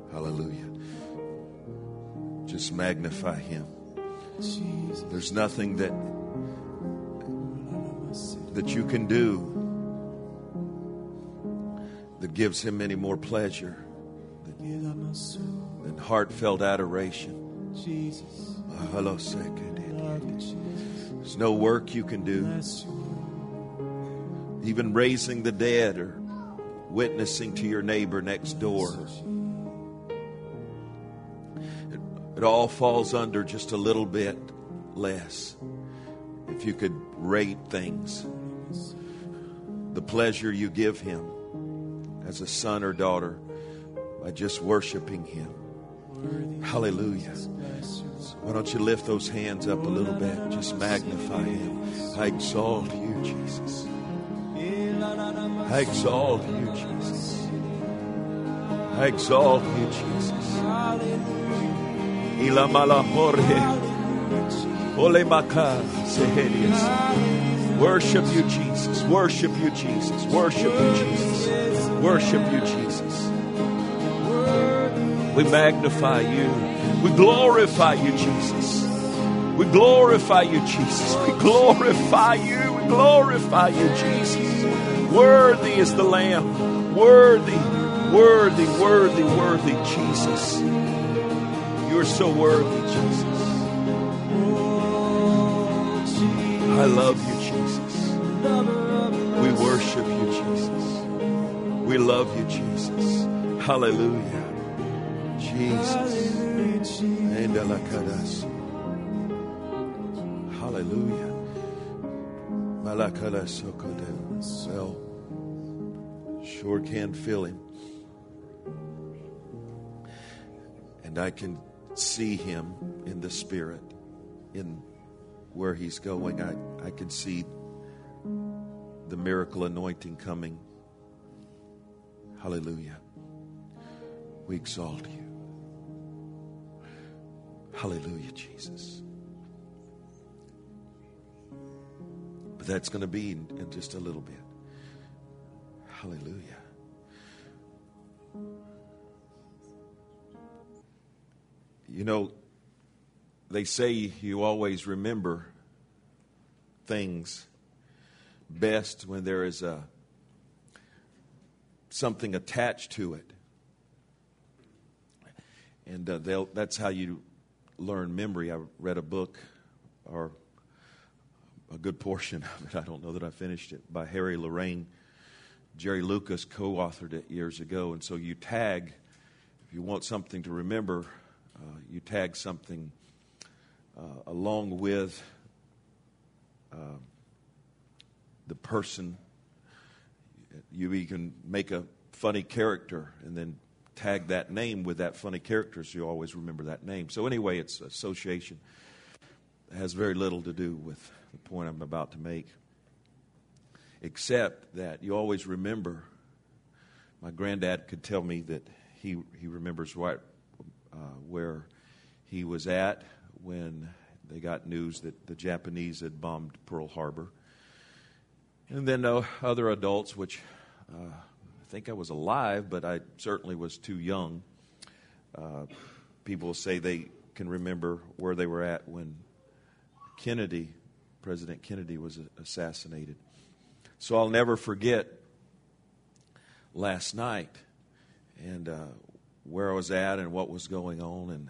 Hallelujah. Just magnify Him. Jesus. There's nothing that you can do that gives Him any more pleasure than heartfelt adoration. Jesus. There's Love you, Jesus. no work you can do. Bless you. Even raising the dead or witnessing to your neighbor next door. It all falls under just a little bit less. If you could rate things, the pleasure you give Him as a son or daughter by just worshiping Him. Hallelujah. Why don't you lift those hands up a little bit? Just magnify Him. I exalt you, Jesus. I exalt you, Jesus. I exalt you, Jesus. Ila malahore. Ole maka sehedias. Worship you, Jesus. Worship you, Jesus. Worship you, Jesus. Worship you, Jesus. We magnify you. We glorify you, Jesus. We glorify you, Jesus. We glorify you. We glorify you, Jesus. Worthy is the Lamb. Worthy, worthy, worthy, worthy, Jesus. You're so worthy, Jesus. I love you, Jesus. We worship you, Jesus. We love you, Jesus. Hallelujah. Jesus. Hallelujah. Well, sure can feel Him. And I can see Him in the Spirit, in where He's going. I can see the miracle anointing coming. Hallelujah. We exalt you. Hallelujah, Jesus. But that's going to be in just a little bit. Hallelujah. You know, they say you always remember things best when there is something attached to it. And that's how you learn memory. I read a book, or a good portion of it, I don't know that I finished it, by Harry Lorraine. Jerry Lucas co-authored it years ago. And so you tag, if you want something to remember, you tag something along with the person. You can make a funny character and then tag that name with that funny character so you always remember that name. So anyway, it's association. It has very little to do with the point I'm about to make, except that you always remember. My granddad could tell me that he remembers right where he was at when they got news that the Japanese had bombed Pearl Harbor. And then other adults, which I think I was alive, but I certainly was too young. People say they can remember where they were at when President Kennedy was assassinated. So I'll never forget last night and where I was at and what was going on.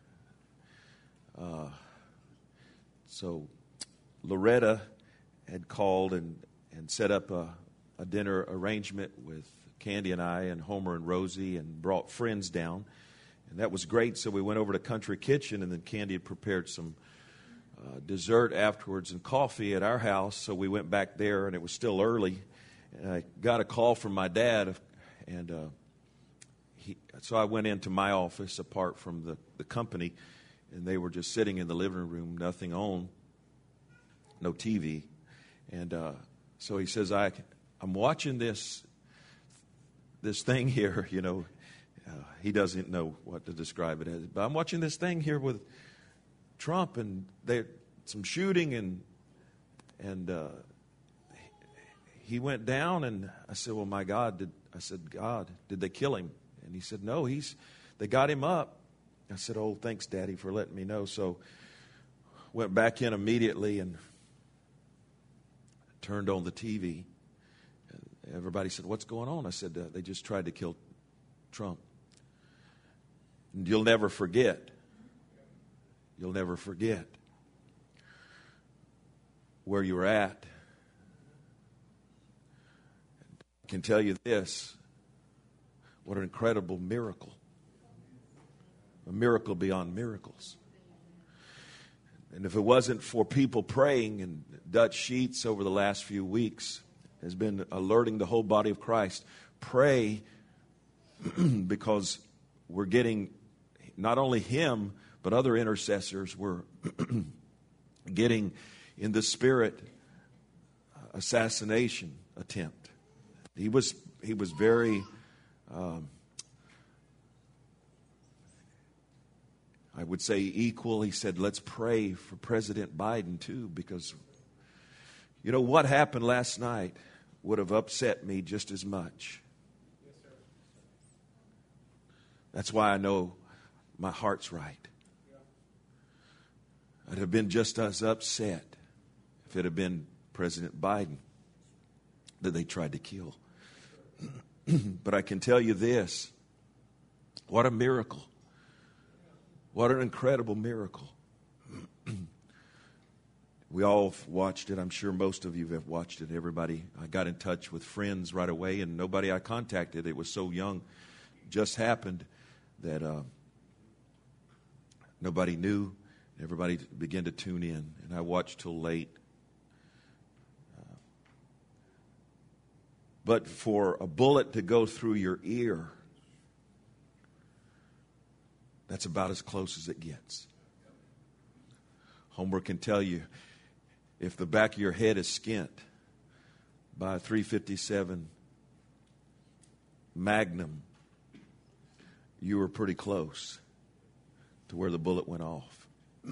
And so Loretta had called and set up a dinner arrangement with Candy and I and Homer and Rosie, and brought friends down. And that was great. So we went over to Country Kitchen, and then Candy had prepared some dessert afterwards and coffee at our house. So we went back there, and it was still early. And I got a call from my dad, and so I went into my office apart from the company, and they were just sitting in the living room, nothing on, no TV. And so he says, I'm watching this thing here, you know. He doesn't know what to describe it as, but I'm watching this thing here with Trump, and there's some shooting, and he went down, and I said, well, my God, God, did they kill him? And he said, no, they got him up. I said, oh, thanks, Daddy, for letting me know. So went back in immediately and turned on the TV. Everybody said, what's going on? I said, they just tried to kill Trump. And you'll never forget. You'll never forget where you were at. I can tell you this. What an incredible miracle. A miracle beyond miracles. And if it wasn't for people praying, and Dutch Sheets over the last few weeks has been alerting the whole body of Christ, pray because we're getting not only him, but other intercessors were getting in the spirit assassination attempt. He was very, I would say, equal. He said, let's pray for President Biden too, because you know what happened last night would have upset me just as much. That's why I know my heart's right. I'd have been just as upset if it had been President Biden that they tried to kill. But I can tell you this. What a miracle. What an incredible miracle. We all watched it. I'm sure most of you have watched it. Everybody, I got in touch with friends right away, and nobody I contacted, it was so young, just happened that nobody knew. Everybody began to tune in, and I watched till late. But for a bullet to go through your ear, that's about as close as it gets. Homer can tell you, if the back of your head is skint by a .357 Magnum, you were pretty close to where the bullet went off.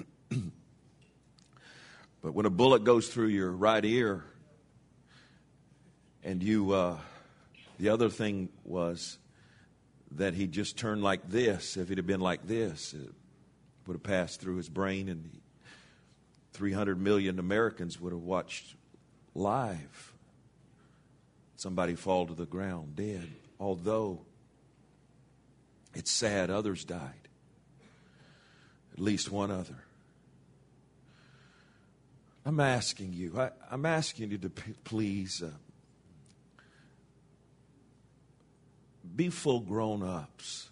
But when a bullet goes through your right ear, and the other thing was that he just turned like this. If it had been like this, it would have passed through his brain, and 300 million Americans would have watched live somebody fall to the ground dead. Although it's sad, others died. At least one other. I'm asking you to please be full grown-ups.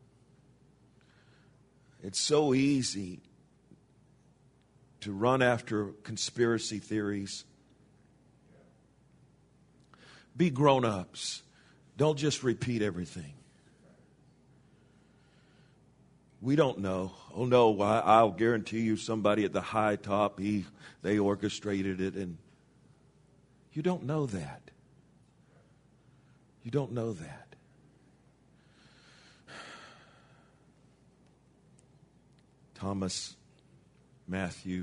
It's so easy to run after conspiracy theories. Be grown-ups. Don't just repeat everything. We don't know. Oh no, I'll guarantee you somebody at the high top, they orchestrated it, and you don't know that. You don't know that. Thomas Matthew.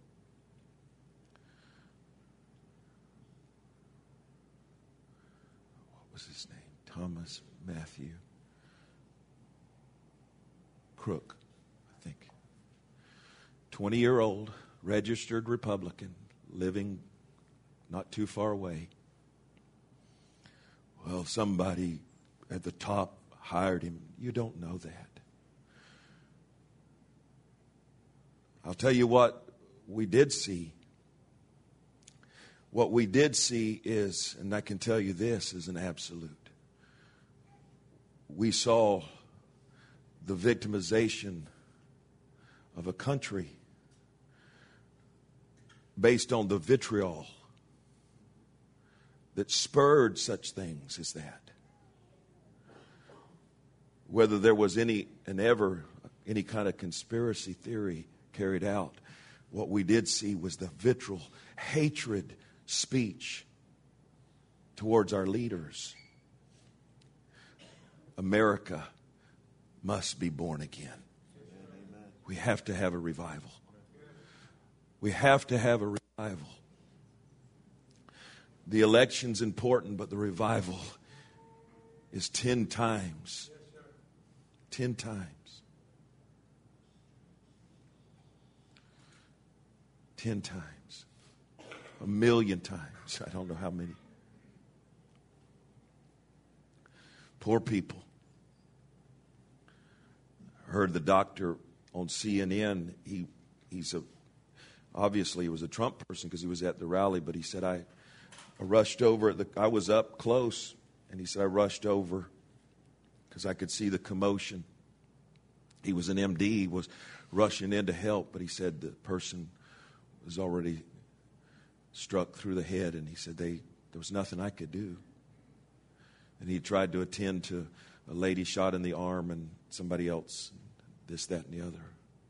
What was his name? Thomas Matthew Crook, I think. 20-year-old, registered Republican, living not too far away. Well, somebody at the top hired him. You don't know that. I'll tell you what we did see. What we did see is, and I can tell you this is an absolute. We saw the victimization of a country based on the vitriol that spurred such things as that. Whether there was any kind of conspiracy theory carried out, what we did see was the vitriol, hatred speech towards our leaders. America must be born again. We have to have a revival. We have to have a revival. The election's important, but the revival is 10 times 10 times. 10 times. 1,000,000 times. I don't know how many. Poor people. I heard the doctor on CNN. Obviously he was a Trump person because he was at the rally, but he said, I rushed over. I was up close, and he said, I rushed over because I could see the commotion. He was an MD. He was rushing in to help, but he said the person was already struck through the head, and he said there was nothing I could do. And he tried to attend to a lady shot in the arm and somebody else, this, that, and the other.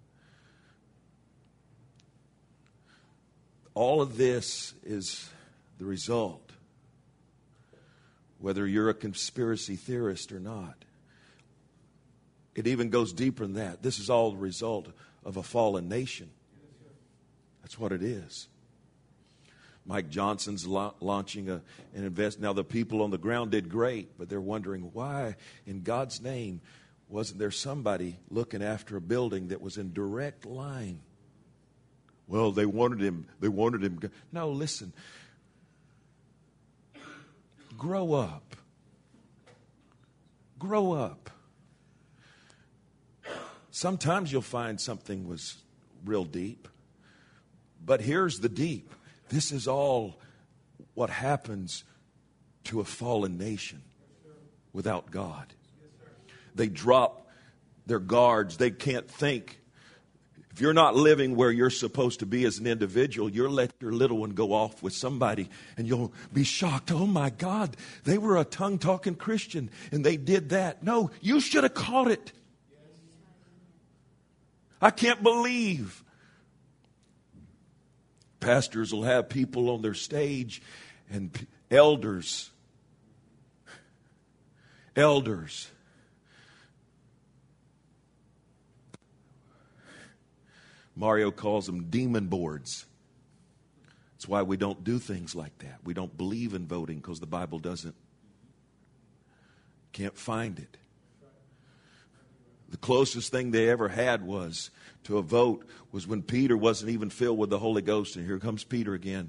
All of this is the result, whether you're a conspiracy theorist or not. It even goes deeper than that. This is all the result of a fallen nation. That's what it is. Mike Johnson's launching an invest. Now, the people on the ground did great, but they're wondering why, in God's name, wasn't there somebody looking after a building that was in direct line? Well, they wanted him. No, listen. Grow up. Grow up. Sometimes you'll find something was real deep. But here's the deep. This is all what happens to a fallen nation without God. They drop their guards. They can't think. If you're not living where you're supposed to be as an individual, you'll let your little one go off with somebody and you'll be shocked. Oh my God, they were a tongue-talking Christian and they did that. No, you should have caught it. I can't believe. Pastors will have people on their stage and elders. Mario calls them demon boards. That's why we don't do things like that. We don't believe in voting because the Bible doesn't. Can't find it. The closest thing they ever had was to a vote was when Peter wasn't even filled with the Holy Ghost. And here comes Peter again,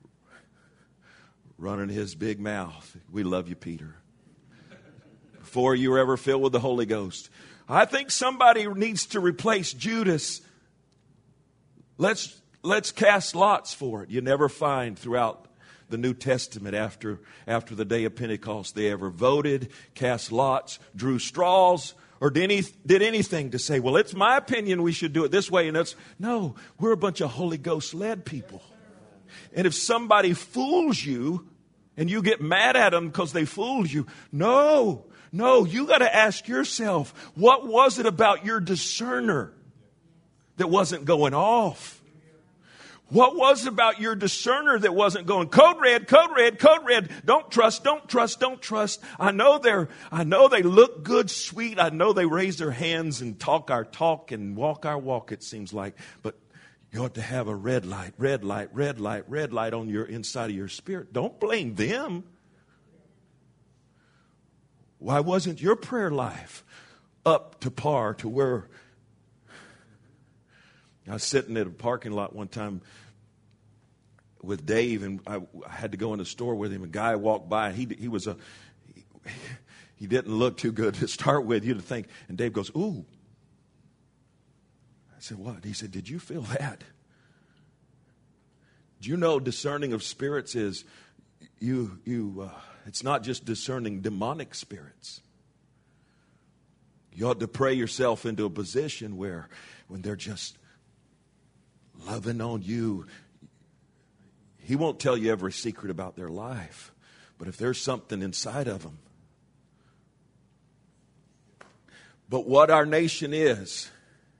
running his big mouth. We love you, Peter. Before you were ever filled with the Holy Ghost. I think somebody needs to replace Judas. Let's cast lots for it. You never find throughout the New Testament after the day of Pentecost they ever voted, cast lots, drew straws, or did anything to say, well, it's my opinion we should do it this way. And no, we're a bunch of Holy Ghost led people. And if somebody fools you and you get mad at them because they fooled you, no, you got to ask yourself, what was it about your discerner that wasn't going off? What was it about your discerner that wasn't going, code red, code red, code red. Don't trust, don't trust, don't trust. I know they look good, sweet. I know they raise their hands and talk our talk and walk our walk, it seems like. But you ought to have a red light, red light, red light, red light on your inside of your spirit. Don't blame them. Why wasn't your prayer life up to par to where... I was sitting at a parking lot one time with Dave, and I had to go in the store with him. A guy walked by. He didn't look too good to start with. You'd think. And Dave goes, "Ooh." I said, "What?" He said, "Did you feel that?" Do you know discerning of spirits is it's not just discerning demonic spirits. You ought to pray yourself into a position where when they're just loving on you, he won't tell you every secret about their life. But if there's something inside of them. But what our nation is,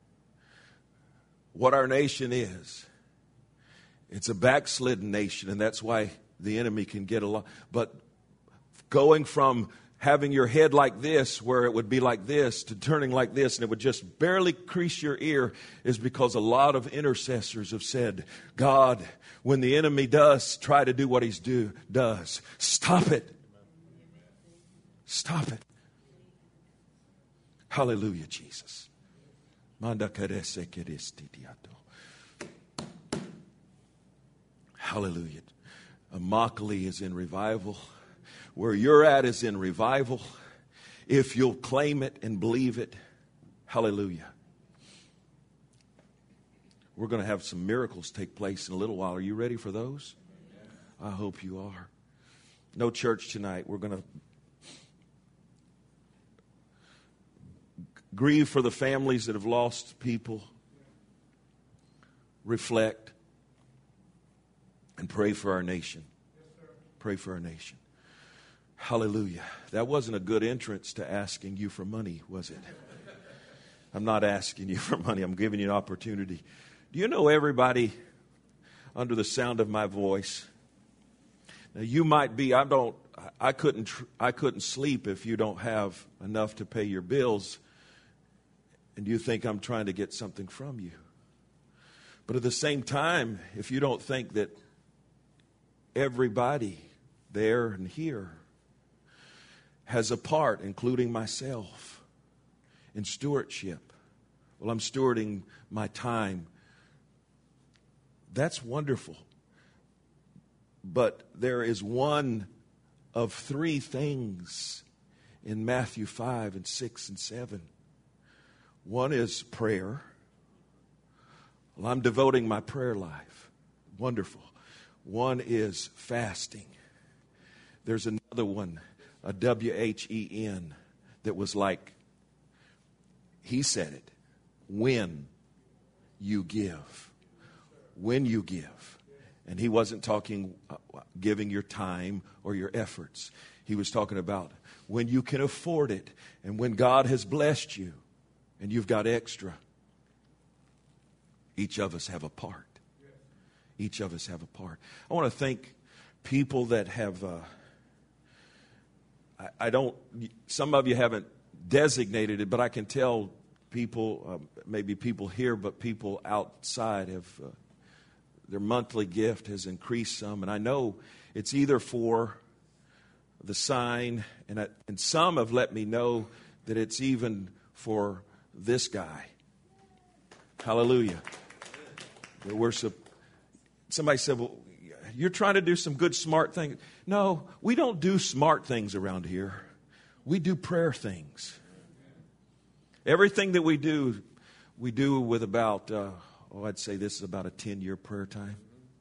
it's a backslidden nation, and that's why the enemy can get a lot. But going from having your head like this, where it would be like this, to turning like this, and it would just barely crease your ear, is because a lot of intercessors have said, God, when the enemy does try to do what he does, stop it. Stop it. Hallelujah, Jesus. Manda kerese keresti diato. Hallelujah. Immokalee is in revival. Where you're at is in revival. If you'll claim it and believe it, hallelujah. We're going to have some miracles take place in a little while. Are you ready for those? I hope you are. No church tonight. We're going to grieve for the families that have lost people. Reflect. And pray for our nation. Pray for our nation. Hallelujah. That wasn't a good entrance to asking you for money, was it? I'm not asking you for money. I'm giving you an opportunity. Do you know everybody under the sound of my voice? Now you might be, I couldn't sleep if you don't have enough to pay your bills and you think I'm trying to get something from you. But at the same time, if you don't think that everybody there and here has a part, including myself, in stewardship. Well, I'm stewarding my time. That's wonderful. But there is one of three things in Matthew 5 and 6 and 7. One is prayer. Well, I'm devoting my prayer life. Wonderful. One is fasting. There's another one, a WHEN, that was like, he said it, when you give. When you give. And he wasn't talking giving your time or your efforts. He was talking about when you can afford it and when God has blessed you and you've got extra. Each of us have a part. Each of us have a part. I want to thank people that have, some of you haven't designated it, but I can tell people, maybe people here, but people outside have, their monthly gift has increased some. And I know it's either for the sign, and some have let me know that it's even for this guy. Hallelujah. Somebody said, well, you're trying to do some good, smart things. No, we don't do smart things around here. We do prayer things. Everything that we do with about, I'd say this is about a 10-year prayer time.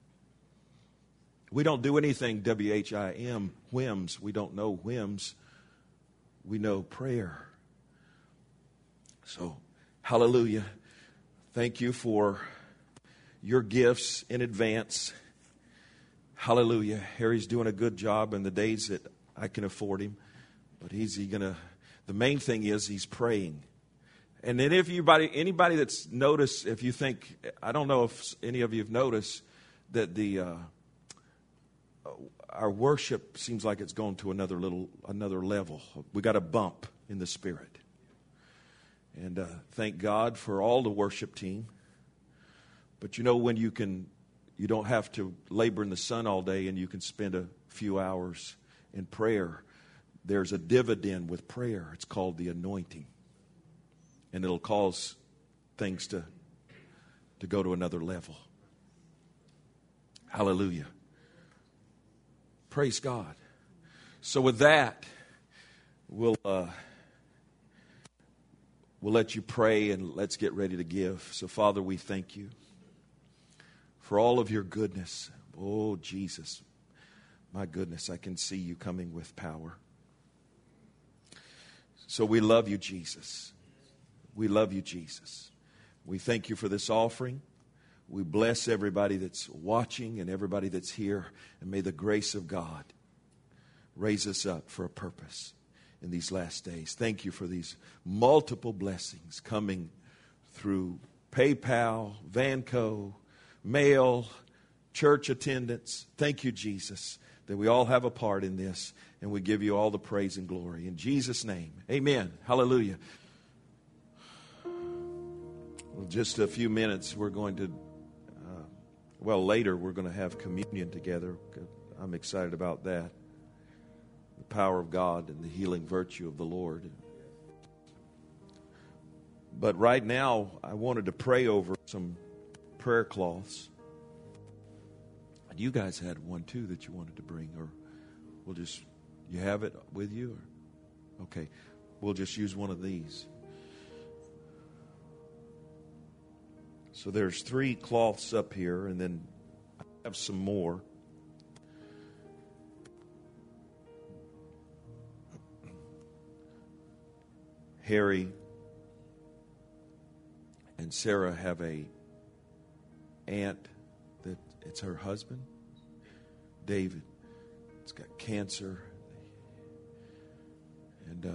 We don't do anything WHIM, whims. We don't know whims. We know prayer. So, hallelujah. Thank you for your gifts in advance. Hallelujah. Harry's doing a good job in the days that I can afford him. But the main thing is he's praying. And then if anybody that's noticed, if you think, I don't know if any of you have noticed that our worship seems like it's gone to another level. We got a bump in the spirit. And thank God for all the worship team. But you know when you don't have to labor in the sun all day and you can spend a few hours in prayer. There's a dividend with prayer. It's called the anointing. And it'll cause things to go to another level. Hallelujah. Praise God. So with that, we'll let you pray and let's get ready to give. So Father, we thank you for all of your goodness. Oh, Jesus. My goodness, I can see you coming with power. So we love you, Jesus. We love you, Jesus. We thank you for this offering. We bless everybody that's watching and everybody that's here. And may the grace of God raise us up for a purpose in these last days. Thank you for these multiple blessings coming through PayPal, Vanco, mail, church attendance. Thank you, Jesus, that we all have a part in this. And we give you all the praise and glory. In Jesus' name, amen. Hallelujah. Well, just a few minutes, we're going to, later we're going to have communion together. I'm excited about that. The power of God and the healing virtue of the Lord. But right now, I wanted to pray over some prayer cloths. And you guys had one too that you wanted to bring, or you have it with you? Or, okay, we'll just use one of these. So there's 3 cloths up here, and then I have some more. Harry and Sarah have a aunt that it's her husband, David. It's got cancer, and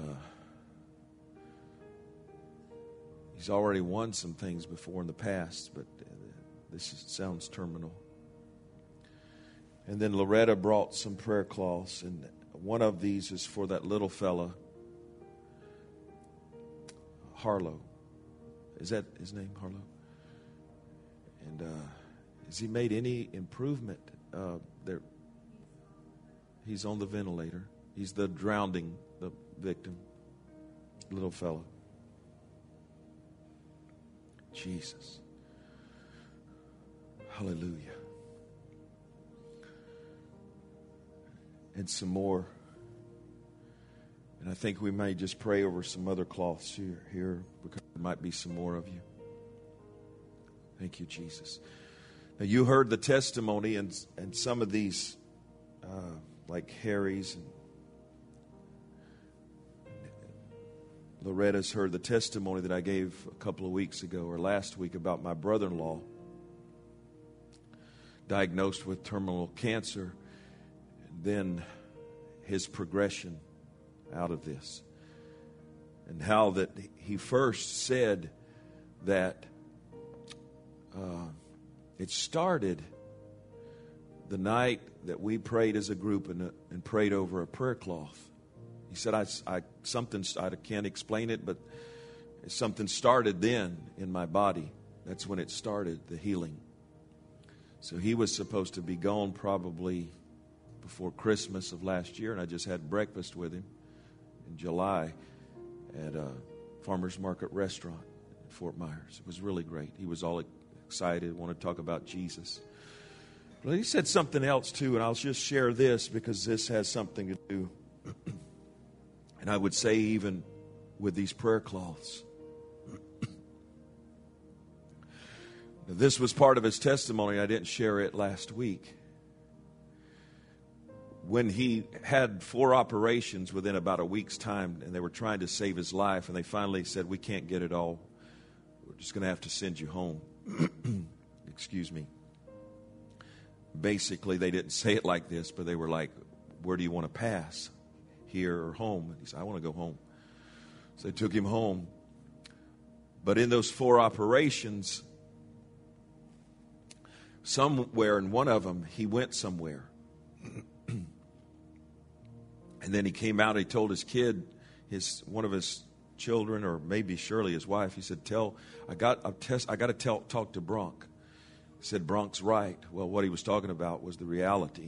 he's already won some things before in the past, but sounds terminal. And then Loretta brought some prayer cloths, and one of these is for that little fella, Harlow. Is that his name, Harlow? And has he made any improvement? He's on the ventilator. He's the drowning, the victim, little fella. Jesus. Hallelujah. And some more. And I think we may just pray over some other cloths here because there might be some more of you. Thank you, Jesus. Now, you heard the testimony, and some of these, like Harry's and Loretta's heard the testimony that I gave a couple of weeks ago or last week about my brother-in-law diagnosed with terminal cancer, and then his progression out of this, and how that he first said that it started the night that we prayed as a group and prayed over a prayer cloth. He said, I can't explain it, but something started then in my body. That's when it started, the healing. So he was supposed to be gone probably before Christmas of last year, and I just had breakfast with him in July at a farmer's market restaurant in Fort Myers. It was really great. He was all excited, wanted to talk about Jesus. But he said something else too, and I'll just share this because this has something to do. And I would say even with these prayer cloths. Now, this was part of his testimony. I didn't share it last week. When he had 4 operations within about a week's time, and they were trying to save his life, and they finally said, we can't get it all. We're just going to have to send you home. Excuse me. Basically, they didn't say it like this, but they were like, where do you want to pass? Here or home? And he said, I want to go home. So they took him home. But in those 4 operations, somewhere in one of them, he went somewhere. And then he came out, he told his kid, one of his children, or maybe Shirley, his wife, he said, I got to talk to Bronk. He said, Bronk's right. Well, what he was talking about was the reality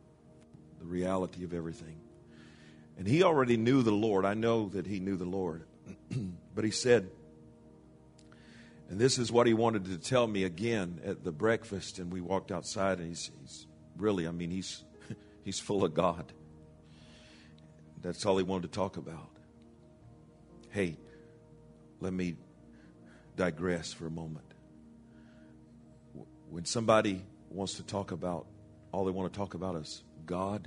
of everything. And he already knew the Lord. I know that he knew the Lord. But he said, and this is what he wanted to tell me again at the breakfast, and we walked outside, and he's really, he's full of God. That's all he wanted to talk about. Hey, let me digress for a moment. When somebody wants to talk about, all they want to talk about is God,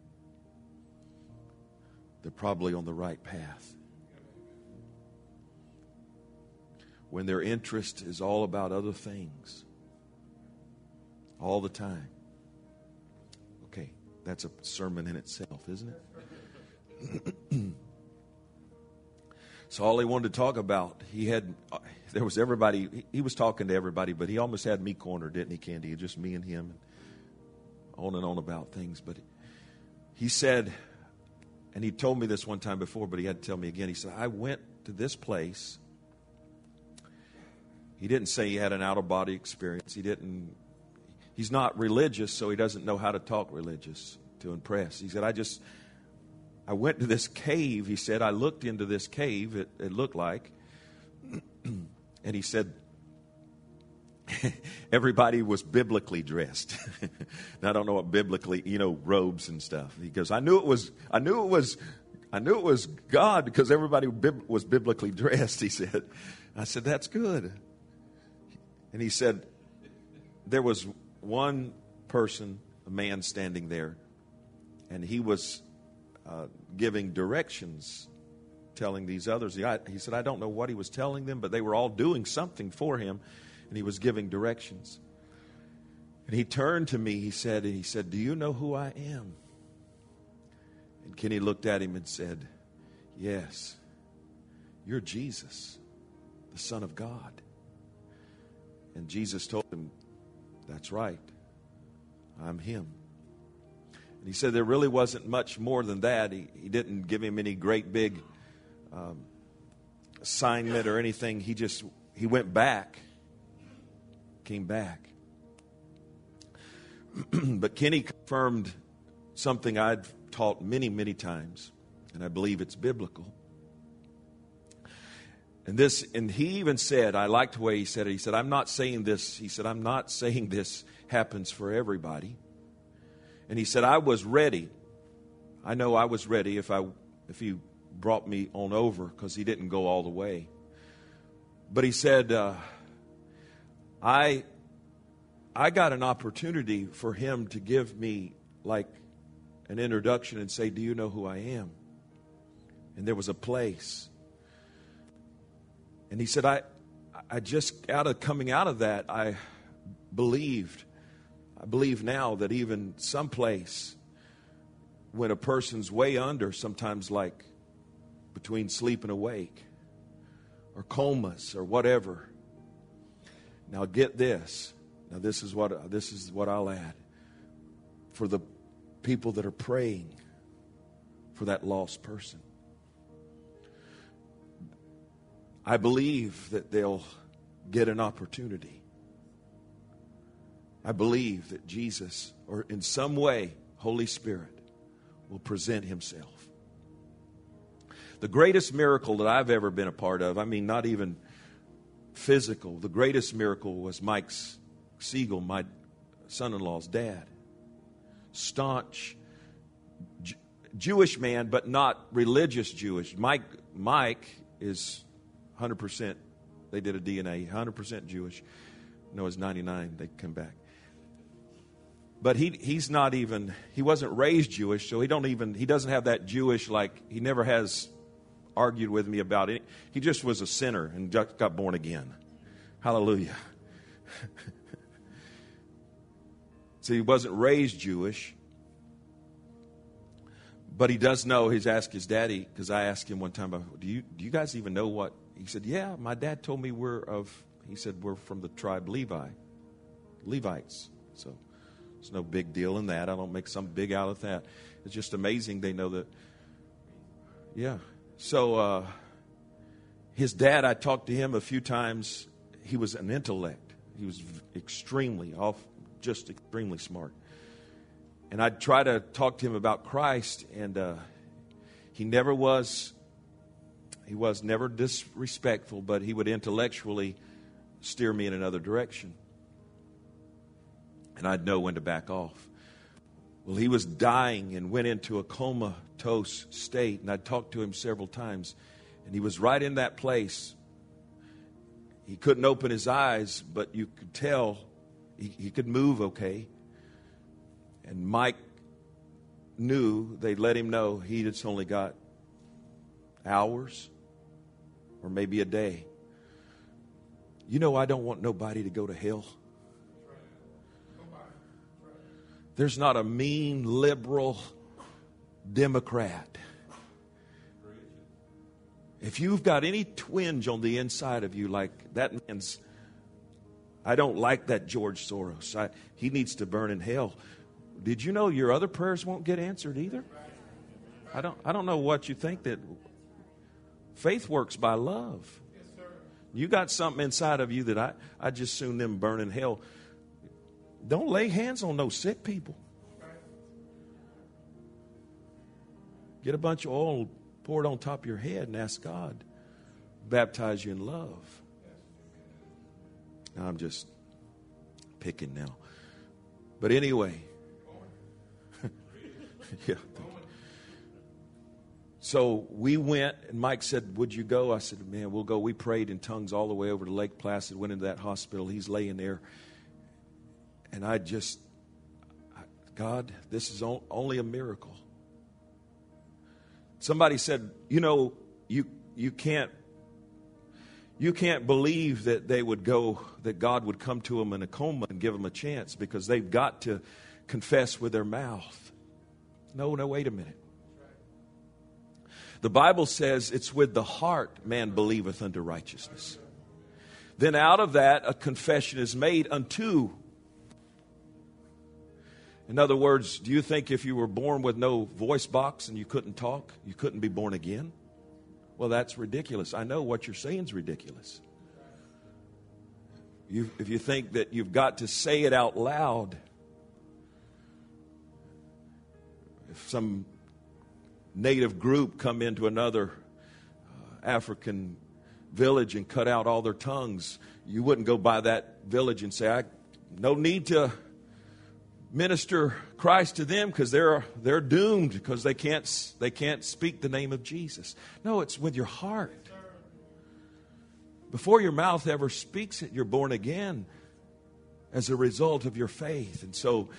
they're probably on the right path. When their interest is all about other things, all the time. Okay, that's a sermon in itself, isn't it? So all he wanted to talk about, there was everybody, he was talking to everybody, but he almost had me cornered, didn't he, Candy? Just me and him, on and on about things. But he said, and he told me this one time before, but he had to tell me again. He said, I went to this place. He didn't say he had an out-of-body experience. He's not religious, so he doesn't know how to talk religious to impress. He said, I went to this cave. He said, I looked into this cave, it looked like, And he said, everybody was biblically dressed. Now, I don't know what biblically, robes and stuff. He goes, I knew it was God because everybody was biblically dressed, he said. I said, that's good. And he said, there was one person, a man standing there, and he was giving directions, telling these others. He said, I don't know what he was telling them, but they were all doing something for him, and he was giving directions. And he turned to me, he said, do you know who I am? And Kenny looked at him and said, yes, you're Jesus, the Son of God. And Jesus told him, that's right, I'm him. And he said there really wasn't much more than that. He didn't give him any great big assignment or anything. He went back, came back. But Kenny confirmed something I'd taught many, many times, and I believe it's biblical. And he even said, I liked the way he said it. He said, I'm not saying this. He said, I'm not saying this happens for everybody. And he said, I was ready. I know I was ready if you brought me on over, because he didn't go all the way. But he said, I got an opportunity for him to give me like an introduction and say, do you know who I am? And there was a place. And he said, I just coming out of that, I believe now that even someplace when a person's way under, sometimes like between sleep and awake or comas or whatever. Now get this. Now this is what I'll add. For the people that are praying for that lost person, I believe that they'll get an opportunity. I believe that Jesus, or in some way, Holy Spirit, will present himself. The greatest miracle that I've ever been a part of, I mean, not even physical, the greatest miracle was Mike Siegel, my son-in-law's dad. Staunch Jewish man, but not religious Jewish. Mike is 100%, they did a DNA, 100% Jewish. No, it's 99, they come back. But he's not even, he wasn't raised Jewish, so he doesn't have that Jewish, he never has argued with me about it. He just was a sinner and got born again. Hallelujah. So he wasn't raised Jewish. But he does know, he's asked his daddy, because I asked him one time, do you guys even know what? He said, yeah, my dad told me we're from the tribe Levites. So there's no big deal in that. I don't make something big out of that. It's just amazing they know that. Yeah. So his dad, I talked to him a few times. He was an intellect. He was extremely smart. And I'd try to talk to him about Christ, and he was never disrespectful, but he would intellectually steer me in another direction. And I'd know when to back off. Well, he was dying and went into a comatose state, and I'd talked to him several times, and he was right in that place. He couldn't open his eyes, but you could tell he could move okay. And Mike knew, they let him know he just only got hours or maybe a day. I don't want nobody to go to hell. There's not a mean, liberal Democrat. If you've got any twinge on the inside of you, like that man's, I don't like that George Soros. He needs to burn in hell. Did you know your other prayers won't get answered either? I don't know what you think, that faith works by love. You got something inside of you that I just soon them burn in hell. Don't lay hands on those sick people. Get a bunch of oil, pour it on top of your head, and ask God to baptize you in love. Now I'm just picking now. But anyway. Yeah. So we went, and Mike said, would you go? I said, man, we'll go. We prayed in tongues all the way over to Lake Placid, went into that hospital. He's laying there. And God, this is only a miracle. Somebody said, you can't believe that they would go, that God would come to them in a coma and give them a chance because they've got to confess with their mouth. No, wait a minute. The Bible says it's with the heart man believeth unto righteousness. Then out of that a confession is made unto. In other words, do you think if you were born with no voice box and you couldn't talk, you couldn't be born again? Well, that's ridiculous. I know what you're saying is ridiculous. If you think that you've got to say it out loud, if some native group come into another African village and cut out all their tongues, you wouldn't go by that village and say, no need to minister Christ to them because they're doomed because they can't speak the name of Jesus. No, it's with your heart. Before your mouth ever speaks it, you're born again as a result of your faith. And so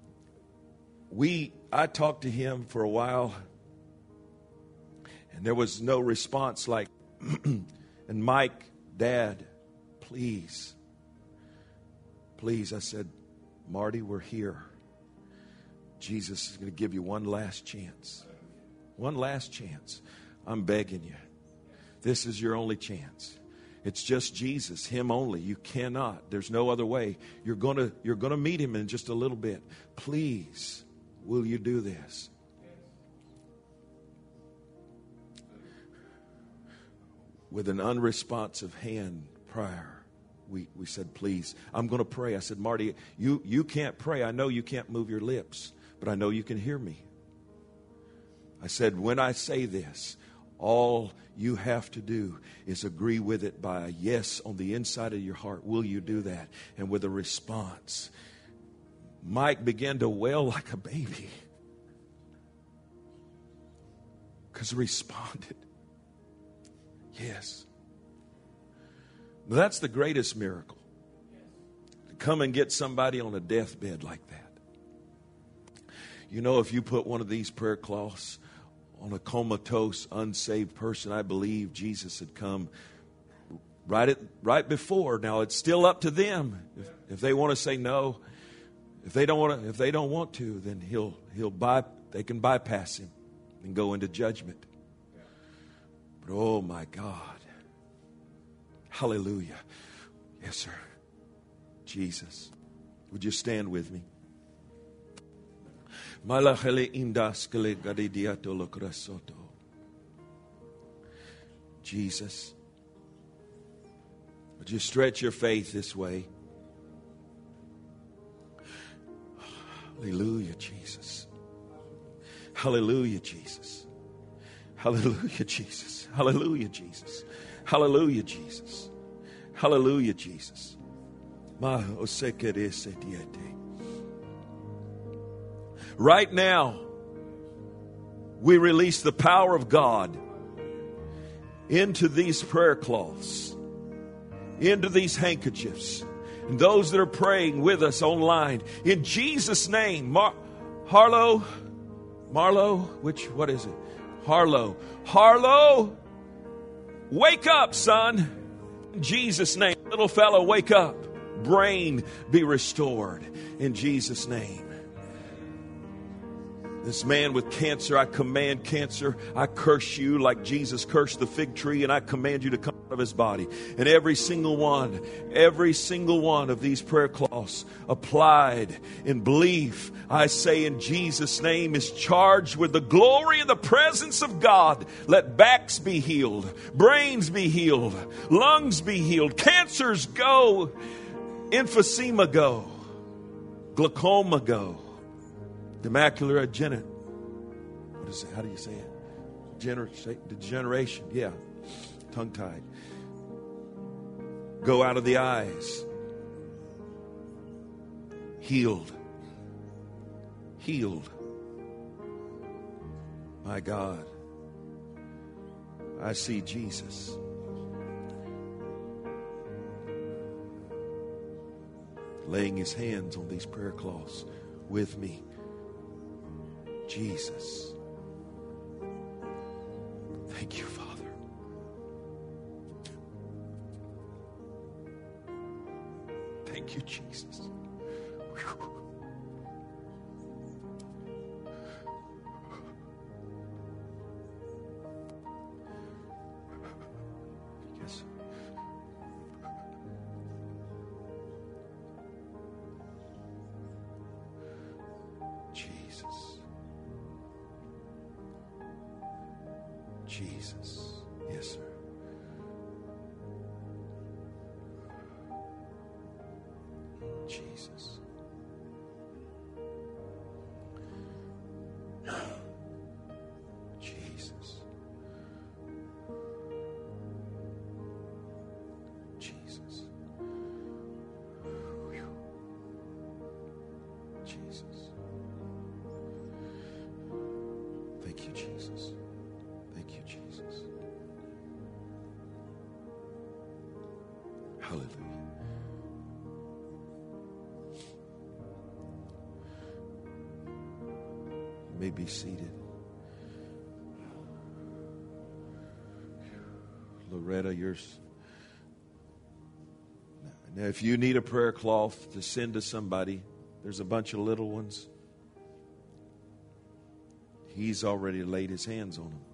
I talked to him for a while, and there was no response like, and Mike, Dad, please, I said, Marty, we're here. Jesus is going to give you one last chance. One last chance. I'm begging you. This is your only chance. It's just Jesus, Him only. You cannot. There's no other way. You're going to meet Him in just a little bit. Please, will you do this? With an unresponsive hand prior, we said, please, I'm going to pray. I said, Marty, you can't pray. I know you can't move your lips, but I know you can hear me. I said, when I say this, all you have to do is agree with it by a yes on the inside of your heart. Will you do that? And with a response, Mike began to wail like a baby because he responded. Yes. That's the greatest miracle. To come and get somebody on a deathbed like that. You know, if you put one of these prayer cloths on a comatose, unsaved person, I believe Jesus had come right before. Now it's still up to them. If they want to say no, if they don't want to, then they can bypass him and go into judgment. But oh my God. Hallelujah. Yes, sir. Jesus. Would you stand with me? Jesus. Would you stretch your faith this way? Hallelujah, Jesus. Hallelujah, Jesus. Hallelujah, Jesus. Hallelujah, Jesus. Hallelujah, Jesus. Hallelujah, Jesus. Right now, we release the power of God into these prayer cloths, into these handkerchiefs, and those that are praying with us online. In Jesus' name, Harlow, what is it? Harlow, wake up, son. In Jesus' name, little fellow, wake up. Brain be restored in Jesus' name. This man with cancer, I command cancer. I curse you like Jesus cursed the fig tree, and I command you to come out of his body. And every single one of these prayer cloths applied in belief, I say in Jesus' name, is charged with the glory and the presence of God. Let backs be healed, brains be healed, lungs be healed, cancers go, emphysema go, glaucoma go. The macular degenerate. What is it? How do you say it? Degeneration. Yeah. Tongue-tied. Go out of the eyes. Healed. Healed. My God. I see Jesus. Laying his hands on these prayer cloths with me. Jesus. Thank you, Father. Thank you, Jesus. Whew. Yes. Jesus. Jesus. Yes, sir. Jesus. Jesus. Jesus. Whew. Jesus. Thank you, Jesus. Thank you, Jesus. Hallelujah. You may be seated. Loretta, yours. Now, if you need a prayer cloth to send to somebody, there's a bunch of little ones. He's already laid his hands on them.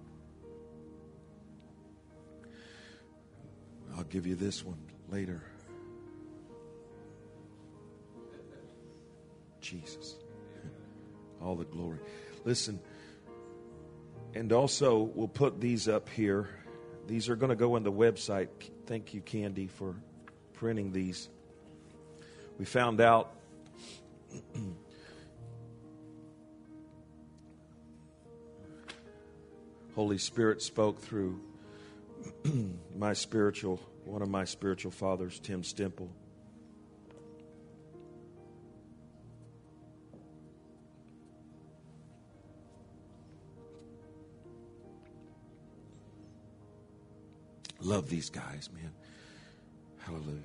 I'll give you this one later. Jesus. All the glory. Listen, and also we'll put these up here. These are going to go on the website. Thank you, Candy, for printing these. We found out Holy Spirit spoke through one of my spiritual fathers, Tim Stemple. Love these guys, man. Hallelujah.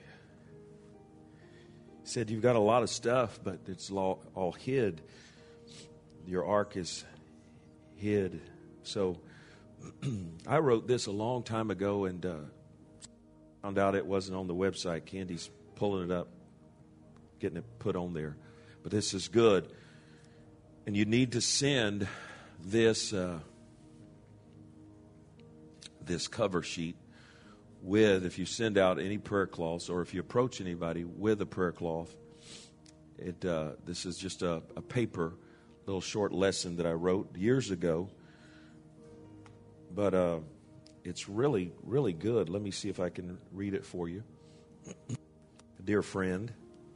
He said, you've got a lot of stuff, but it's all hid. Your ark is hid. So I wrote this a long time ago and found out it wasn't on the website. Candy's pulling it up, getting it put on there. But this is good. And you need to send this this cover sheet with, if you send out any prayer cloths or if you approach anybody with a prayer cloth, this is just a paper, little short lesson that I wrote years ago. But it's really, really good. Let me see if I can read it for you. Dear friend,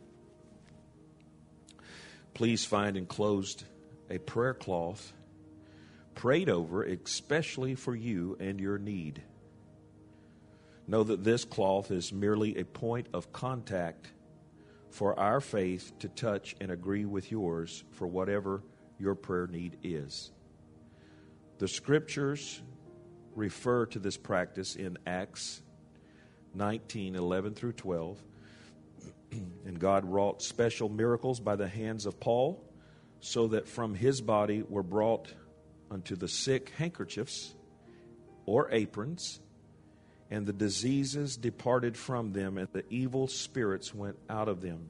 please find enclosed a prayer cloth prayed over especially for you and your need. Know that this cloth is merely a point of contact for our faith to touch and agree with yours for whatever your prayer need is. The scriptures refer to this practice in Acts 19:11 through 12. And God wrought special miracles by the hands of Paul, so that from his body were brought unto the sick handkerchiefs or aprons, and the diseases departed from them, and the evil spirits went out of them.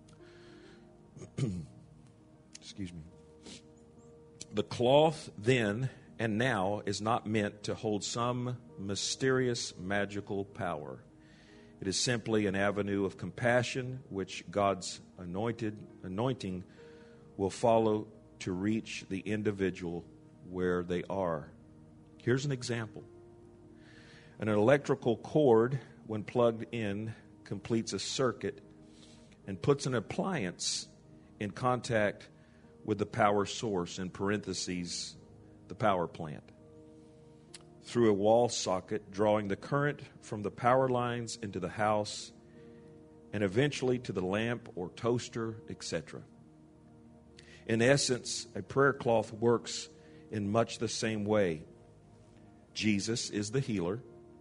Excuse me. The cloth then and now is not meant to hold some mysterious magical power. It is simply an avenue of compassion which God's anointing will follow to reach the individual where they are. Here's an example. An electrical cord, when plugged in, completes a circuit and puts an appliance in contact with the power source, in parentheses, the power plant, through a wall socket, drawing the current from the power lines into the house and eventually to the lamp or toaster, etc. In essence, a prayer cloth works in much the same way. Jesus is the healer.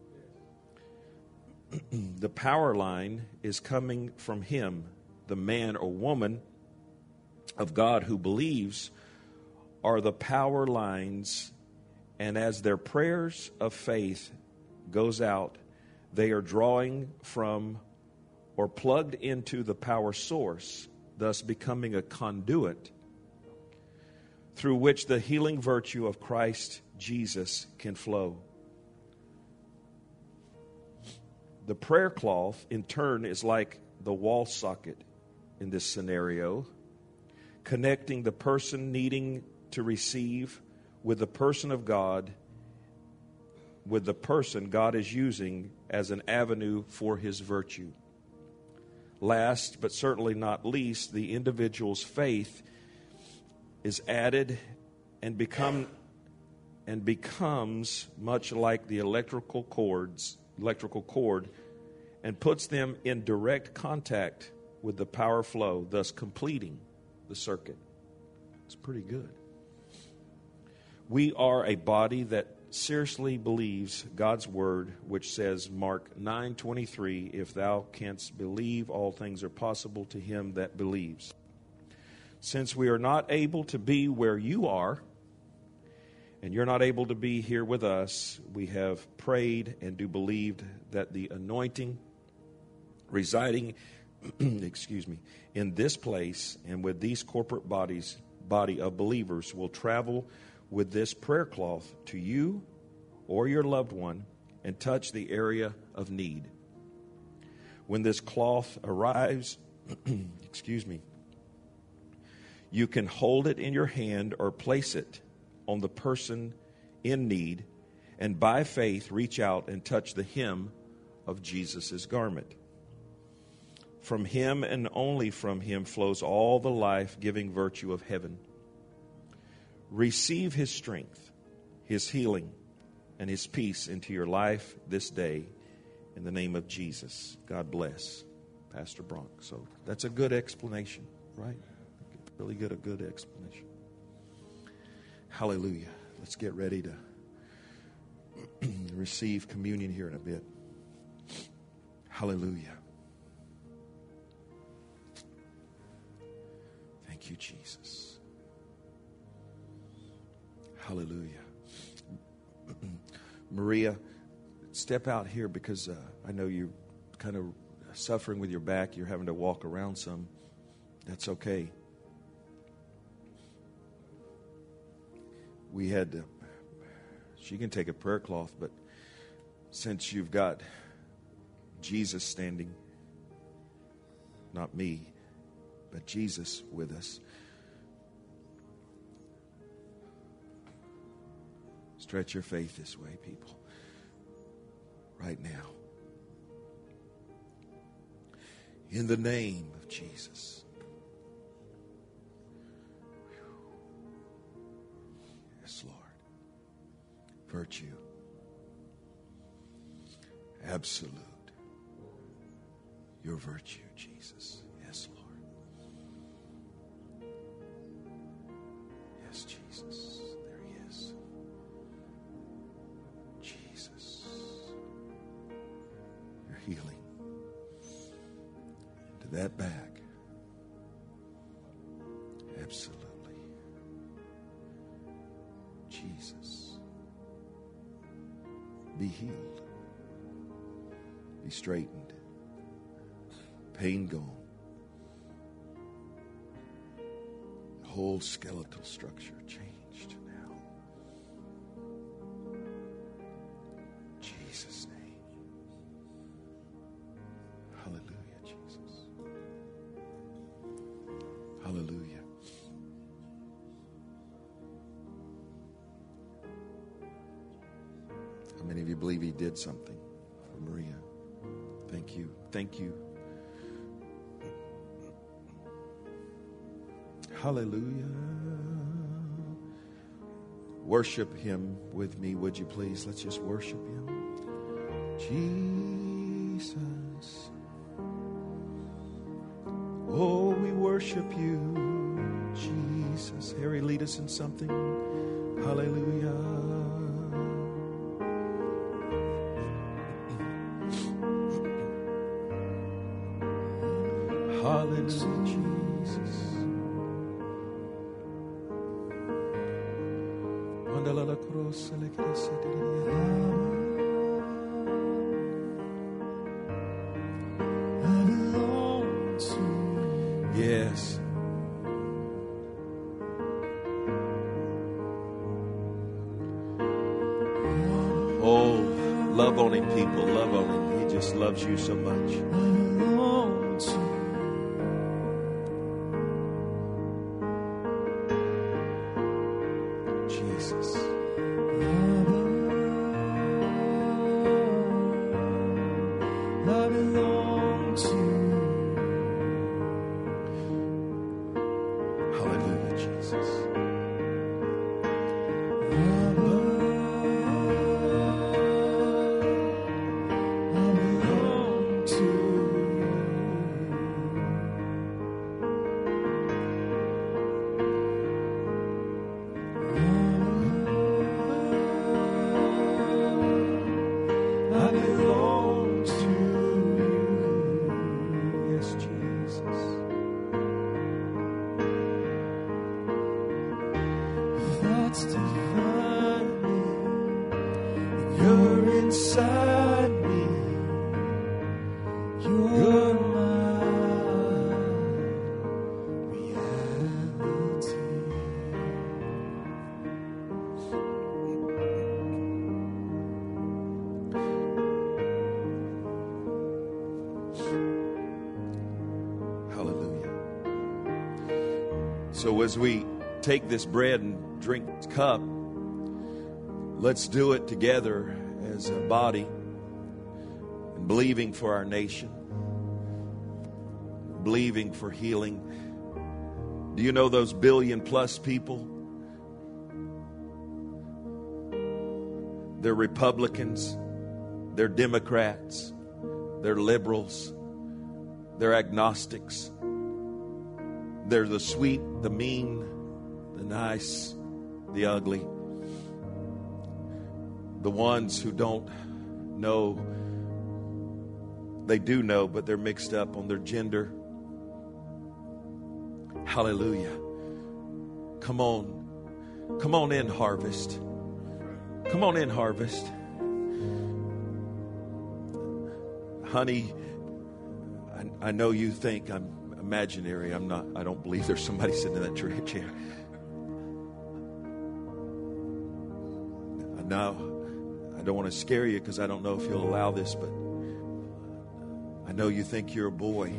The power line is coming from him. The man or woman of God who believes are the power lines, and as their prayers of faith goes out, they are drawing from or plugged into the power source, thus becoming a conduit through which the healing virtue of Christ Jesus can flow. The prayer cloth, in turn, is like the wall socket in this scenario, connecting the person needing to receive with the person of God, with the person God is using as an avenue for his virtue. Last, but certainly not least, the individual's faith is added and becomes much like the electrical cord, and puts them in direct contact with the power flow, thus completing the circuit. It's pretty good. We are a body that seriously believes God's word, which says, Mark 9:23, if thou canst believe, all things are possible to him that believes. Since we are not able to be where you are, and you're not able to be here with us, we have prayed and do believe that the anointing residing in this place and with these corporate body of believers will travel with this prayer cloth to you or your loved one and touch the area of need. When this cloth arrives, you can hold it in your hand or place it on the person in need, and by faith reach out and touch the hem of Jesus' garment. From him and only from him flows all the life-giving virtue of heaven. Receive his strength, his healing, and his peace into your life this day in the name of Jesus. God bless Pastor Bronk. So that's a good explanation, right? Really good, a good explanation. Hallelujah. Let's get ready to receive communion here in a bit. Hallelujah. Thank you, Jesus. Hallelujah. Maria, step out here because I know you're kind of suffering with your back. You're having to walk around some. That's okay. She can take a prayer cloth, but since you've got Jesus standing, not me, but Jesus with us, stretch your faith this way, people, right now. In the name of Jesus. Yes, Lord. Virtue. Absolute. Your virtue, Jesus. Yes, Lord. Yes, Jesus. There he is. Jesus. Your healing. To that back. Absolutely. Jesus. Be healed. Be straightened. Pain gone. The whole skeletal structure changed now. Jesus' name. Hallelujah, Jesus. Hallelujah. How many of you believe he did something for Maria? Thank you. Thank you. Hallelujah. Worship him with me, would you please? Let's just worship him. Jesus. Oh, we worship you, Jesus. lead us in something? Hallelujah. Hallelujah, Jesus. Mandala la cross, le crese de yes. Oh, love on him, people. Love on him. He just loves you so much. Jesus. Hallelujah, Jesus. Inside me, you're my reality. Hallelujah. So as we take this bread and drink this cup, let's do it together as a body, and believing for our nation, believing for healing. Do you know those 1 billion plus people? They're Republicans, they're Democrats, they're liberals, they're agnostics, they're the sweet, the mean, the nice, the ugly. The ones who don't know, they do know, but they're mixed up on their gender. Hallelujah. Come on. Come on in, Harvest. Come on in, Harvest. Honey, I know you think I'm imaginary. I'm not. I don't believe there's somebody sitting in that chair. No. I don't want to scare you because I don't know if you'll allow this, but I know you think you're a boy.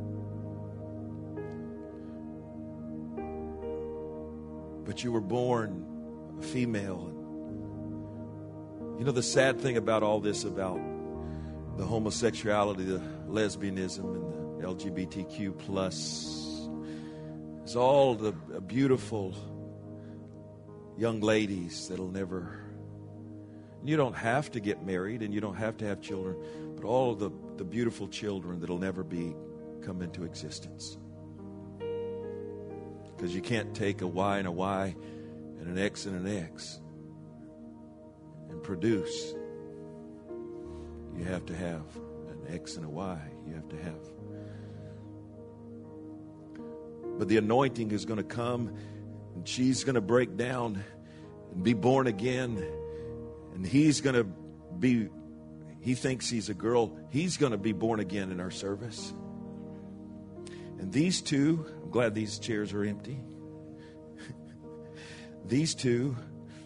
But you were born a female. You know the sad thing about all this, about the homosexuality, the lesbianism, and the LGBTQ plus, is all the beautiful young ladies that'll never... You don't have to get married and you don't have to have children, but all of the beautiful children that'll never come into existence. Because you can't take a Y and a Y and an X and an X and produce. You have to have an X and a Y. You have to have. But the anointing is going to come, and she's going to break down and be born again. And he's going to be, he thinks he's a girl. He's going to be born again in our service. And these two, I'm glad these chairs are empty. These two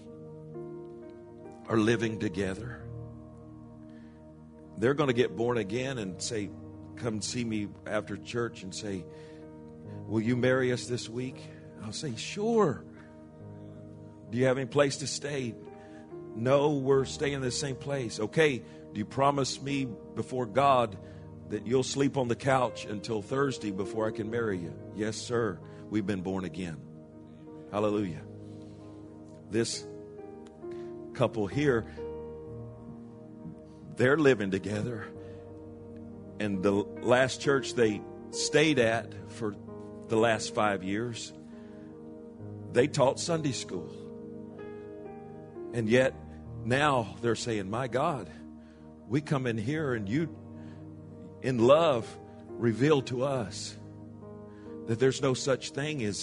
are living together. They're going to get born again and say, come see me after church and say, will you marry us this week? I'll say, sure. Do you have any place to stay? No, we're staying in the same place. Okay, do you promise me before God that you'll sleep on the couch until Thursday before I can marry you? Yes, sir. We've been born again. Hallelujah. This couple here, they're living together. And the last church they stayed at for the last 5 years, They taught Sunday school. And yet, now they're saying, my God, we come in here and you, in love, reveal to us that there's no such thing as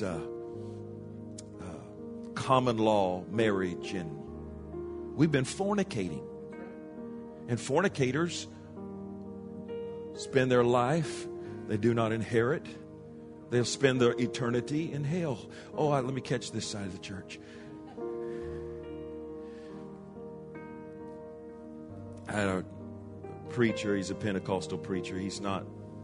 common law marriage. And we've been fornicating. And fornicators spend their life, they do not inherit. They'll spend their eternity in hell. Oh, let me catch this side of the church. I had a preacher, he's a Pentecostal preacher. He's not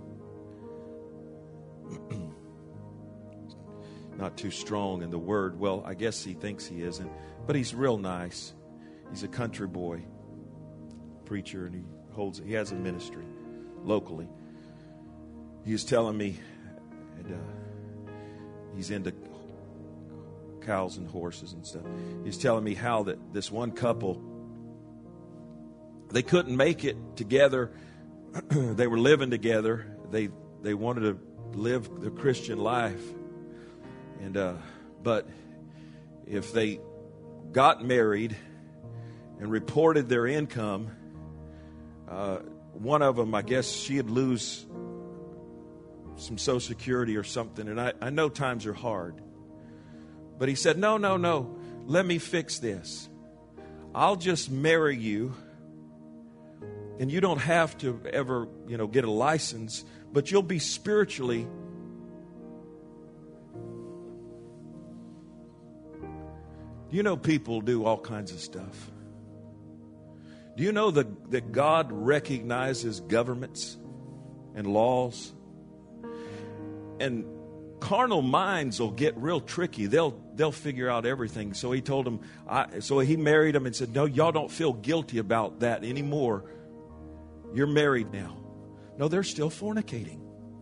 too strong in the word. Well, I guess he thinks he isn't. But he's real nice. He's a country boy preacher, and he has a ministry locally. He was telling me, and he's into cows and horses and stuff. He's telling me how that this one couple, they couldn't make it together. They were living together. They wanted to live the Christian life. And but if they got married and reported their income, one of them, I guess she'd lose some Social Security or something. And I know times are hard. But he said, no, let me fix this. I'll just marry you. And you don't have to ever, get a license, but you'll be spiritually. People do all kinds of stuff. Do you know that God recognizes governments and laws? And carnal minds will get real tricky. They'll figure out everything. So he told him, so he married him and said, no, y'all don't feel guilty about that anymore. You're married now. No, they're still fornicating.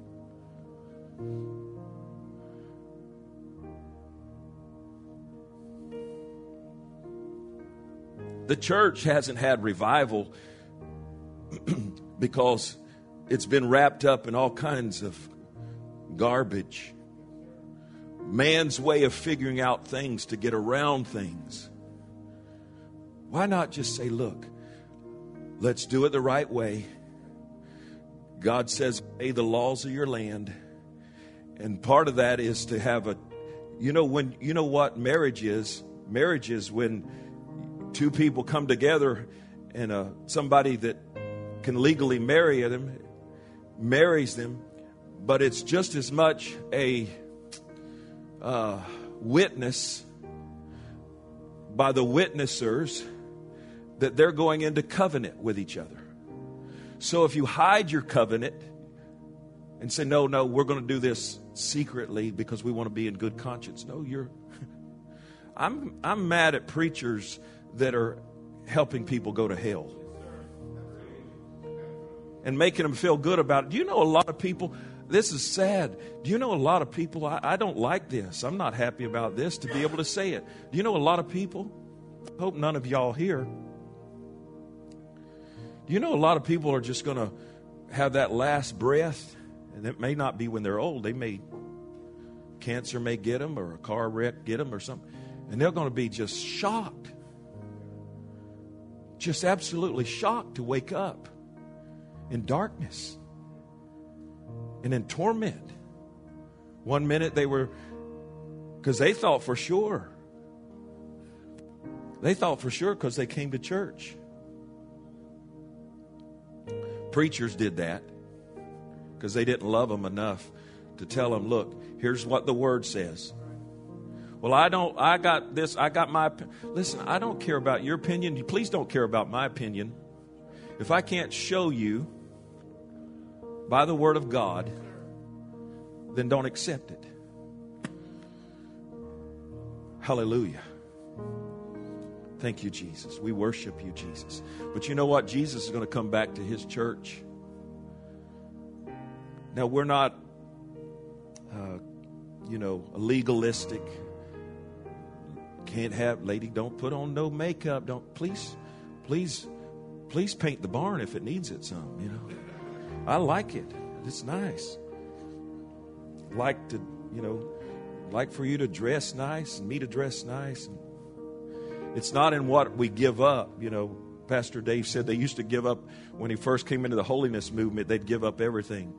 The church hasn't had revival because it's been wrapped up in all kinds of garbage. Man's way of figuring out things to get around things. Why not just say, look, let's do it the right way. God says, obey the laws of your land. And part of that is to have what marriage is? Marriage is when two people come together and somebody that can legally marry them marries them. But it's just as much a witness by the witnessers that they're going into covenant with each other. So if you hide your covenant and say, no, we're going to do this secretly because we want to be in good conscience. No, I'm mad at preachers that are helping people go to hell and making them feel good about it. Do you know a lot of people, this is sad. Do you know a lot of people, I don't like this. I'm not happy about this, to be able to say it. Do you know a lot of people, I hope none of y'all here, do you know a lot of people are just going to have that last breath, and it may not be when they're old. Cancer may get them, or a car wreck get them or something, and they're going to be just shocked. Just absolutely shocked to wake up in darkness and in torment. One minute because they thought for sure. They thought for sure because they came to church. Preachers did that because they didn't love them enough to tell them, look, here's what the word says. Well, I got this, I got my, listen, I don't care about your opinion. Please don't care about my opinion. If I can't show you by the word of God, then don't accept it. Hallelujah. Thank you, Jesus. We worship you, Jesus. But you know what? Jesus is going to come back to his church. Now, we're not, legalistic. Can't have, lady, don't put on no makeup. Don't, please paint the barn if it needs it some, I like it. It's nice. Like to, I'd like for you to dress nice and me to dress nice. It's not in what we give up. You know, Pastor Dave said they used to give up when he first came into the holiness movement. They'd give up everything.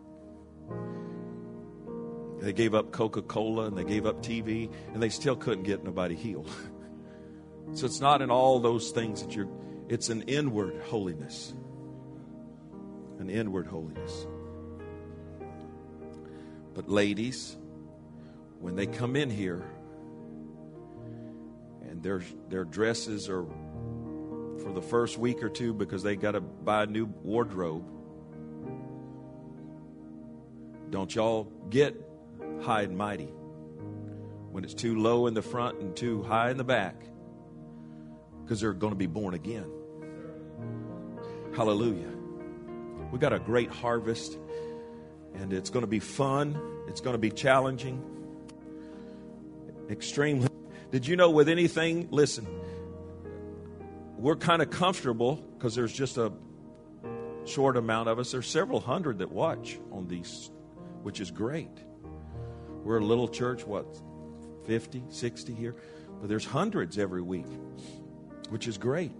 They gave up Coca-Cola and they gave up TV, and they still couldn't get nobody healed. So it's not in all those things that it's an inward holiness. An inward holiness. But ladies, when they come in here and their dresses are for the first week or two because they got to buy a new wardrobe, don't y'all get high and mighty when it's too low in the front and too high in the back, because they're going to be born again. Hallelujah. We got a great harvest, and it's going to be fun. It's going to be challenging. Extremely. Did you know with anything, listen, we're kind of comfortable because there's just a short amount of us. There's several hundred that watch on these, which is great. We're a little church, 50, 60 here? But there's hundreds every week, which is great.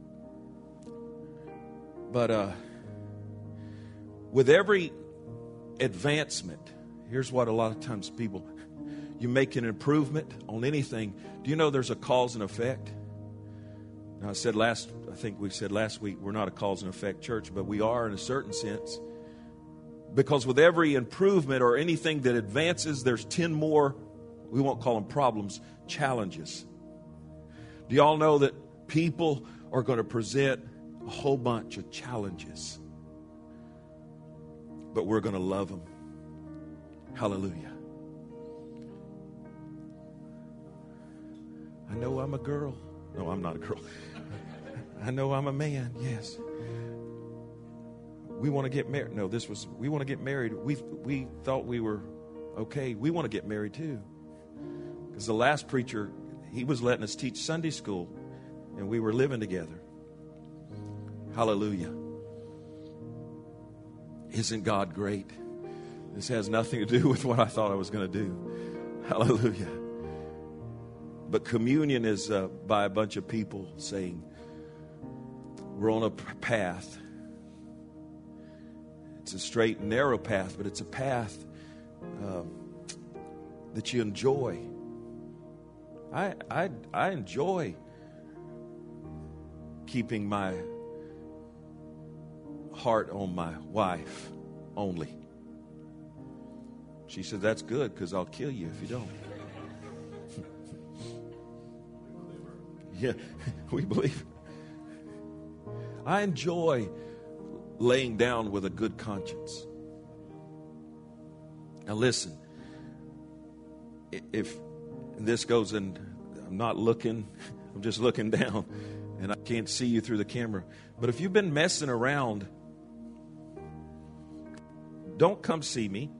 But with every advancement, here's what a lot of times people, you make an improvement on anything. Do you know there's a cause and effect? Now I think we said last week, we're not a cause and effect church, but we are in a certain sense. Because with every improvement or anything that advances, there's 10 more, we won't call them problems, challenges. Do y'all know that people are going to present a whole bunch of challenges? But we're going to love them. Hallelujah. I know I'm a girl. No, I'm not a girl. I know I'm a man, yes. We want to get married. No, we want to get married. We thought we were okay. We want to get married too. Because the last preacher, he was letting us teach Sunday school, and we were living together. Hallelujah. Isn't God great? This has nothing to do with what I thought I was going to do. Hallelujah. But communion is by a bunch of people saying, we're on a path. It's a straight and narrow path, but it's a path that you enjoy. I enjoy keeping my heart on my wife only. She said, that's good, because I'll kill you if you don't. Yeah, we believe. I enjoy laying down with a good conscience. Now listen, if this goes in, I'm not looking, I'm just looking down, and I can't see you through the camera. But if you've been messing around, don't come see me.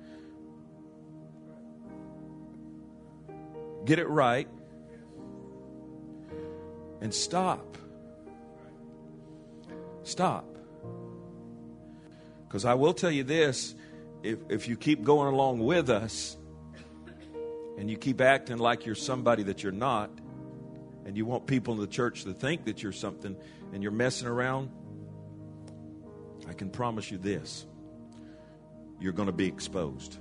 Get it right. And stop. Stop. Because I will tell you this, if you keep going along with us and you keep acting like you're somebody that you're not, and you want people in the church to think that you're something, and you're messing around, I can promise you this, you're going to be exposed.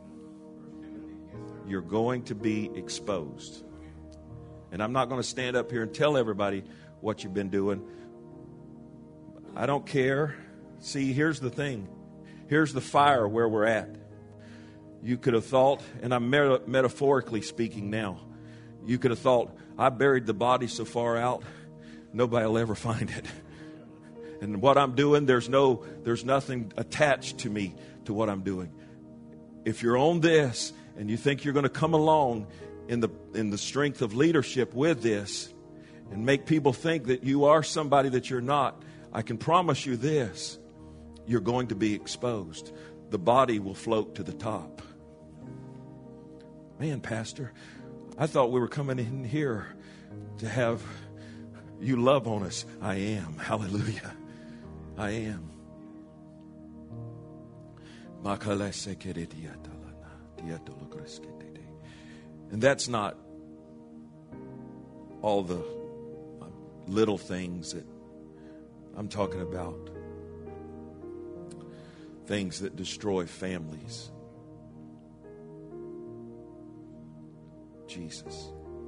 You're going to be exposed. And I'm not going to stand up here and tell everybody what you've been doing. I don't care. See, here's the thing. Here's the fire where we're at. You could have thought, and I'm metaphorically speaking now, you could have thought, I buried the body so far out, nobody will ever find it. And what I'm doing, there's nothing attached to me to what I'm doing. If you're on this and you think you're going to come along in the strength of leadership with this and make people think that you are somebody that you're not, I can promise you this, you're going to be exposed. The body will float to the top. Man, Pastor, I thought we were coming in here to have you love on us. I am. Hallelujah. I am. And that's not all the little things that I'm talking about. Things that destroy families. Jesus.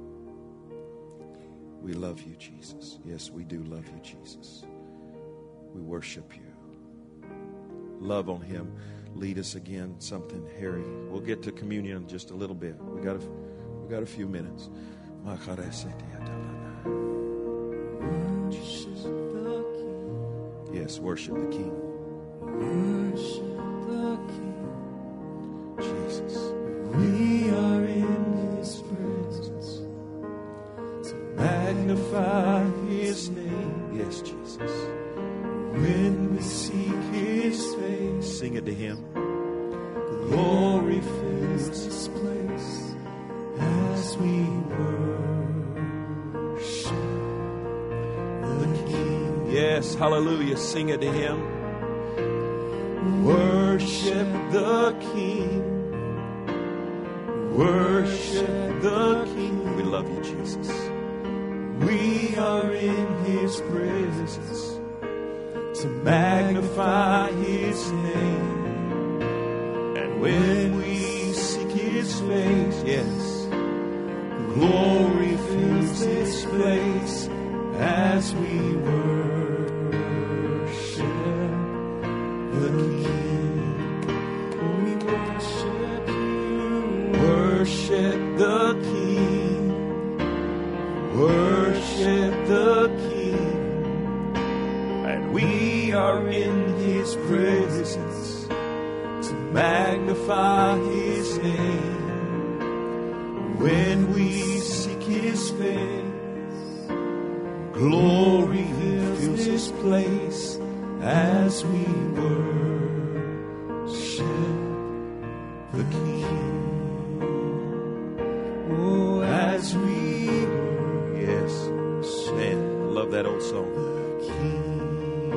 We love you, Jesus. Yes, we do love you, Jesus. We worship you. Love on him. Lead us again. Something, Harry. We'll get to communion in just a little bit. We got a few minutes. Yes, worship the King. Worship the King. Jesus. We are in his presence to magnify his name. Yes, Jesus. When we seek his face, Sing it to him. glory fills this place as we worship the King. Yes, hallelujah. Sing it to him. Worship the King. Worship the King. We love you, Jesus. We are in his presence to magnify his name. And when we seek his face, Yes. glory fills this place as we worship the King. We worship you. Worship the King. Worship the King. And we are in his presence to magnify his name. When we seek his face, glory fills this place as we worship the King. Oh, as we Yes. Man, love that old song. the King,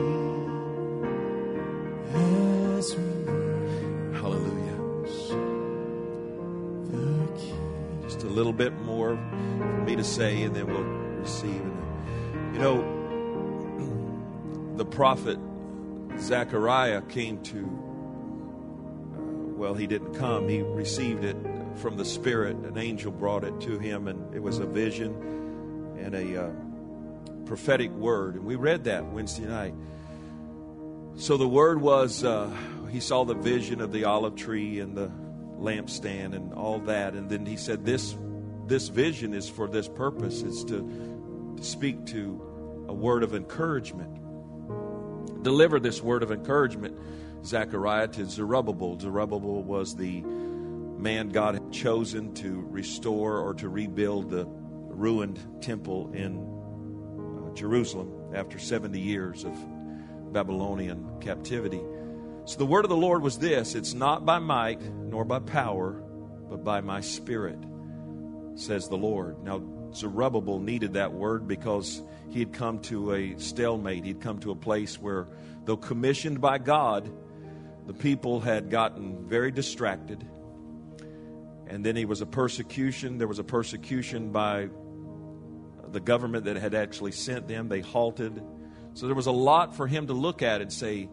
as we Hallelujah. the King. Just a little bit more for me to say, and then we'll receive. You know, the prophet Zechariah came to, well, he didn't come. He received it from the Spirit. An angel brought it to him, and it was a vision and a prophetic word. And we read that Wednesday night. So the word was, he saw the vision of the olive tree and the lampstand and all that. And then he said, this vision is for this purpose. It's to speak to a word of encouragement. Deliver this word of encouragement, Zechariah, to Zerubbabel. Zerubbabel was the man God had chosen to restore or to rebuild the ruined temple in Jerusalem after 70 years of Babylonian captivity. So the word of the Lord was this: it's not by might nor by power, but by my Spirit, says the Lord. Now, Zerubbabel needed that word because he had come to a stalemate. He'd come to a place where, though commissioned by God, the people had gotten very distracted. And then there was a persecution by the government that had actually sent them. They halted. So there was a lot for him to look at and say,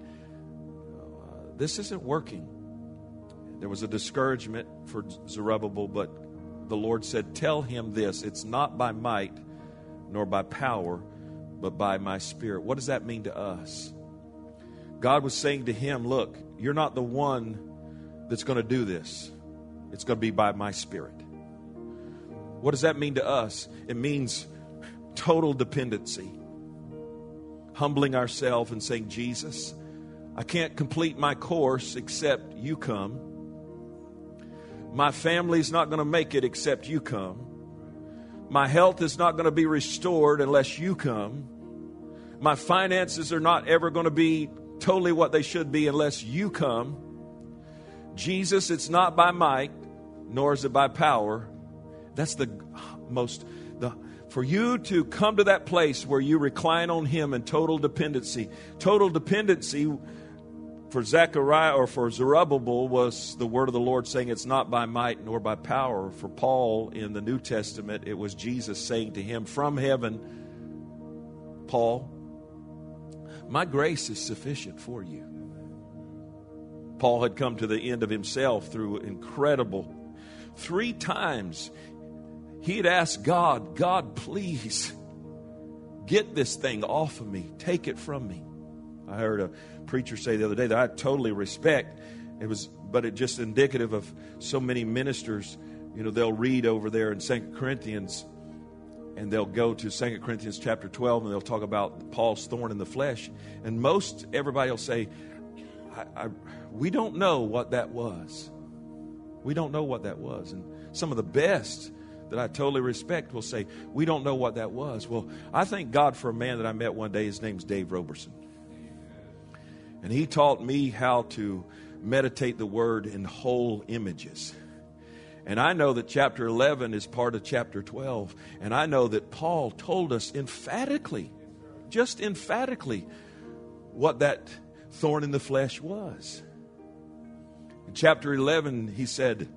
this isn't working. There was a discouragement for Zerubbabel, but the Lord said, tell him this: it's not by might nor by power, but by my Spirit. What does that mean to us? God was saying to him, look, you're not the one that's going to do this. It's going to be by my Spirit. What does that mean to us? It means total dependency. Humbling ourselves and saying, Jesus, I can't complete my course except you come. My family's not going to make it except you come. My health is not going to be restored unless you come. My finances are not ever going to be totally what they should be unless you come. Jesus, it's not by might, nor is it by power. That's for you to come to that place where you recline on Him in total dependency. Total dependency For Zechariah, or for Zerubbabel, was the word of the Lord saying, it's not by might nor by power. For Paul in the New Testament, it was Jesus saying to him from heaven, Paul, my grace is sufficient for you. Paul had come to the end of himself through incredible. 3 times he had asked God, God, please get this thing off of me. Take it from me. I heard a preacher say the other day that I totally respect. But it just indicative of so many ministers. You know, they'll read over there in 2 Corinthians, and they'll go to 2 Corinthians chapter 12, and they'll talk about Paul's thorn in the flesh. And everybody will say, we don't know what that was. We don't know what that was. And some of the best that I totally respect will say, we don't know what that was. Well, I thank God for a man that I met one day. His name's Dave Roberson. And he taught me how to meditate the word in whole images. And I know that chapter 11 is part of chapter 12. And I know that Paul told us emphatically, just emphatically, what that thorn in the flesh was. In chapter 11, he said,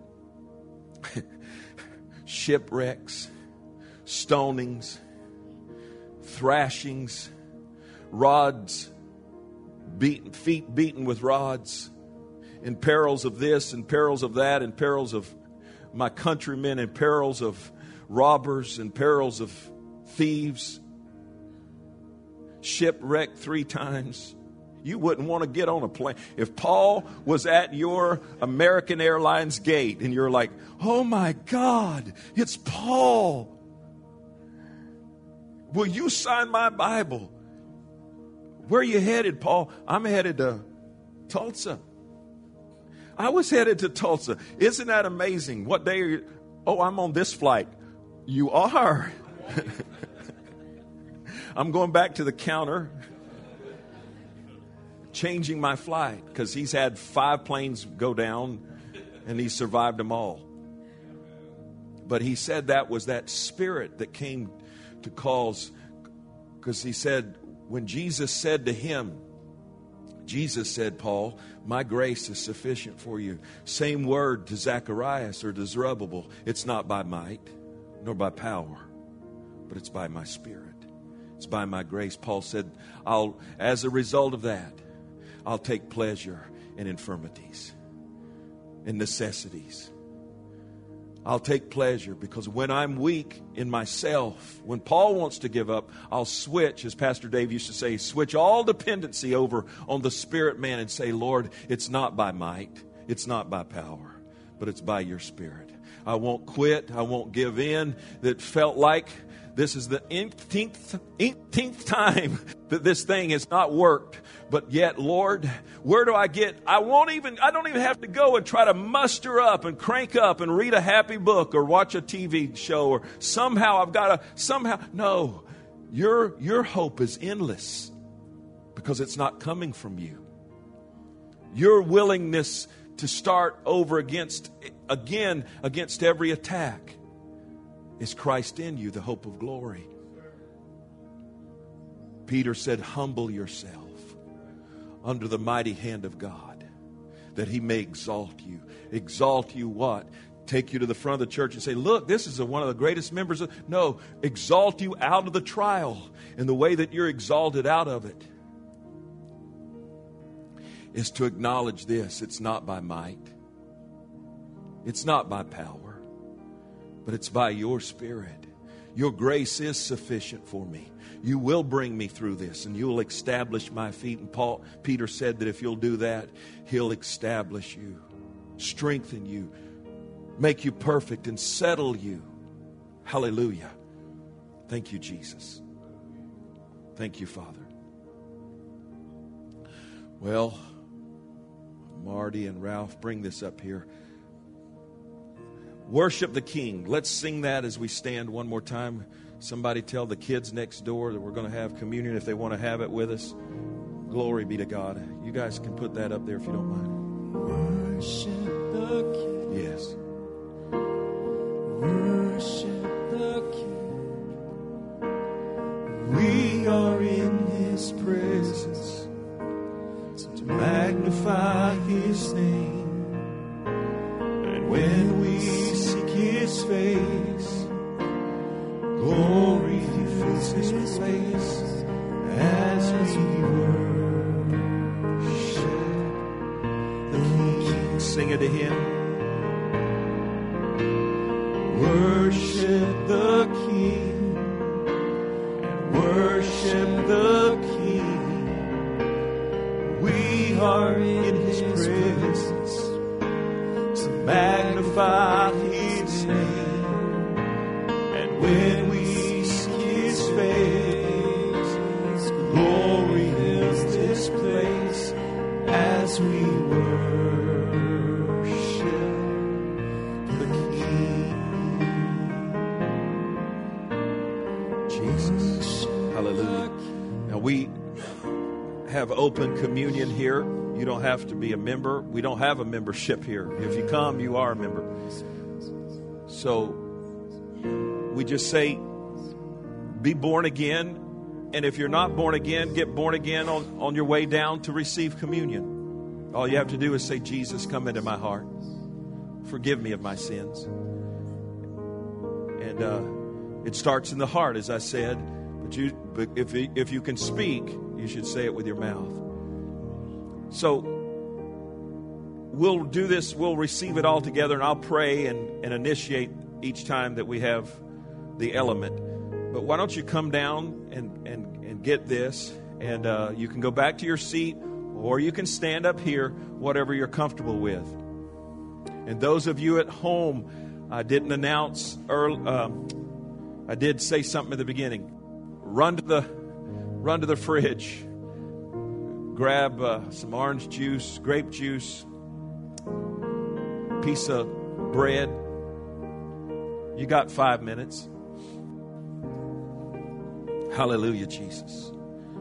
shipwrecks, stonings, thrashings, rods, feet beaten with rods, in perils of this and perils of that, and perils of my countrymen, and perils of robbers, and perils of thieves, shipwrecked 3 times. You wouldn't want to get on a plane. If Paul was at your American Airlines gate and you're like, oh my God, it's Paul. Will you sign my Bible? Where are you headed, Paul? I'm headed to Tulsa. I was headed to Tulsa. Isn't that amazing? What day are you? Oh, I'm on this flight. You are. I'm going back to the counter, changing my flight, because he's had 5 planes go down and he survived them all. But he said that was that spirit that came to cause, because he said, when Jesus said to him, Jesus said, Paul, my grace is sufficient for you. Same word to Zacharias or to Zerubbabel. It's not by might nor by power, but it's by my spirit. It's by my grace. Paul said, as a result of that, I'll take pleasure in infirmities, in necessities. I'll take pleasure because when I'm weak in myself, when Paul wants to give up, I'll switch, as Pastor Dave used to say, switch all dependency over on the spirit man and say, Lord, it's not by might, it's not by power, but it's by your spirit. I won't quit. I won't give in. That felt like this is the 18th time that this thing has not worked. But yet, Lord, where do I get? I don't even have to go and try to muster up and crank up and read a happy book or watch a TV show or no, your hope is endless because it's not coming from you. Your willingness to start over against every attack is Christ in you, the hope of glory. Peter said, humble yourself under the mighty hand of God, that he may exalt you. Exalt you what? Take you to the front of the church and say, look, this is one of the greatest members of... No, exalt you out of the trial. And the way that you're exalted out of it is to acknowledge this. It's not by might. It's not by power. But it's by your spirit. Your grace is sufficient for me. You will bring me through this, and you'll establish my feet. And Peter said that if you'll do that, he'll establish you, strengthen you, make you perfect, and settle you. Hallelujah. Thank you, Jesus. Thank you, Father. Well, Marty and Ralph, bring this up here. Worship the King. Let's sing that as we stand one more time. Somebody tell the kids next door that we're going to have communion if they want to have it with us. Glory be to God. You guys can put that up there if you don't mind. Worship the King. Yes. Worship the King. We are in His presence to magnify when we seek His face, glory fills this place as we worship the King. Sing it to Him. Worship the King, and worship the King. We are in His presence to magnify His name. And when we seek His face, glory fills this place as we worship the King. Jesus. Hallelujah. Now we have open communion here. You don't have to be a member. We don't have a membership here. If you come, you are a member. So we just say, be born again. And if you're not born again, get born again on your way down to receive communion. All you have to do is say, Jesus, come into my heart. Forgive me of my sins. And it starts in the heart, as I said. But if you can speak, you should say it with your mouth. So we'll do this. We'll receive it all together, and I'll pray and initiate each time that we have the element. But why don't you come down and get this, and you can go back to your seat, or you can stand up here, whatever you're comfortable with. And those of you at home, I didn't announce early. I did say something at the beginning. Run to the fridge. Grab some orange juice, grape juice, piece of bread. You got 5 minutes. Hallelujah, Jesus.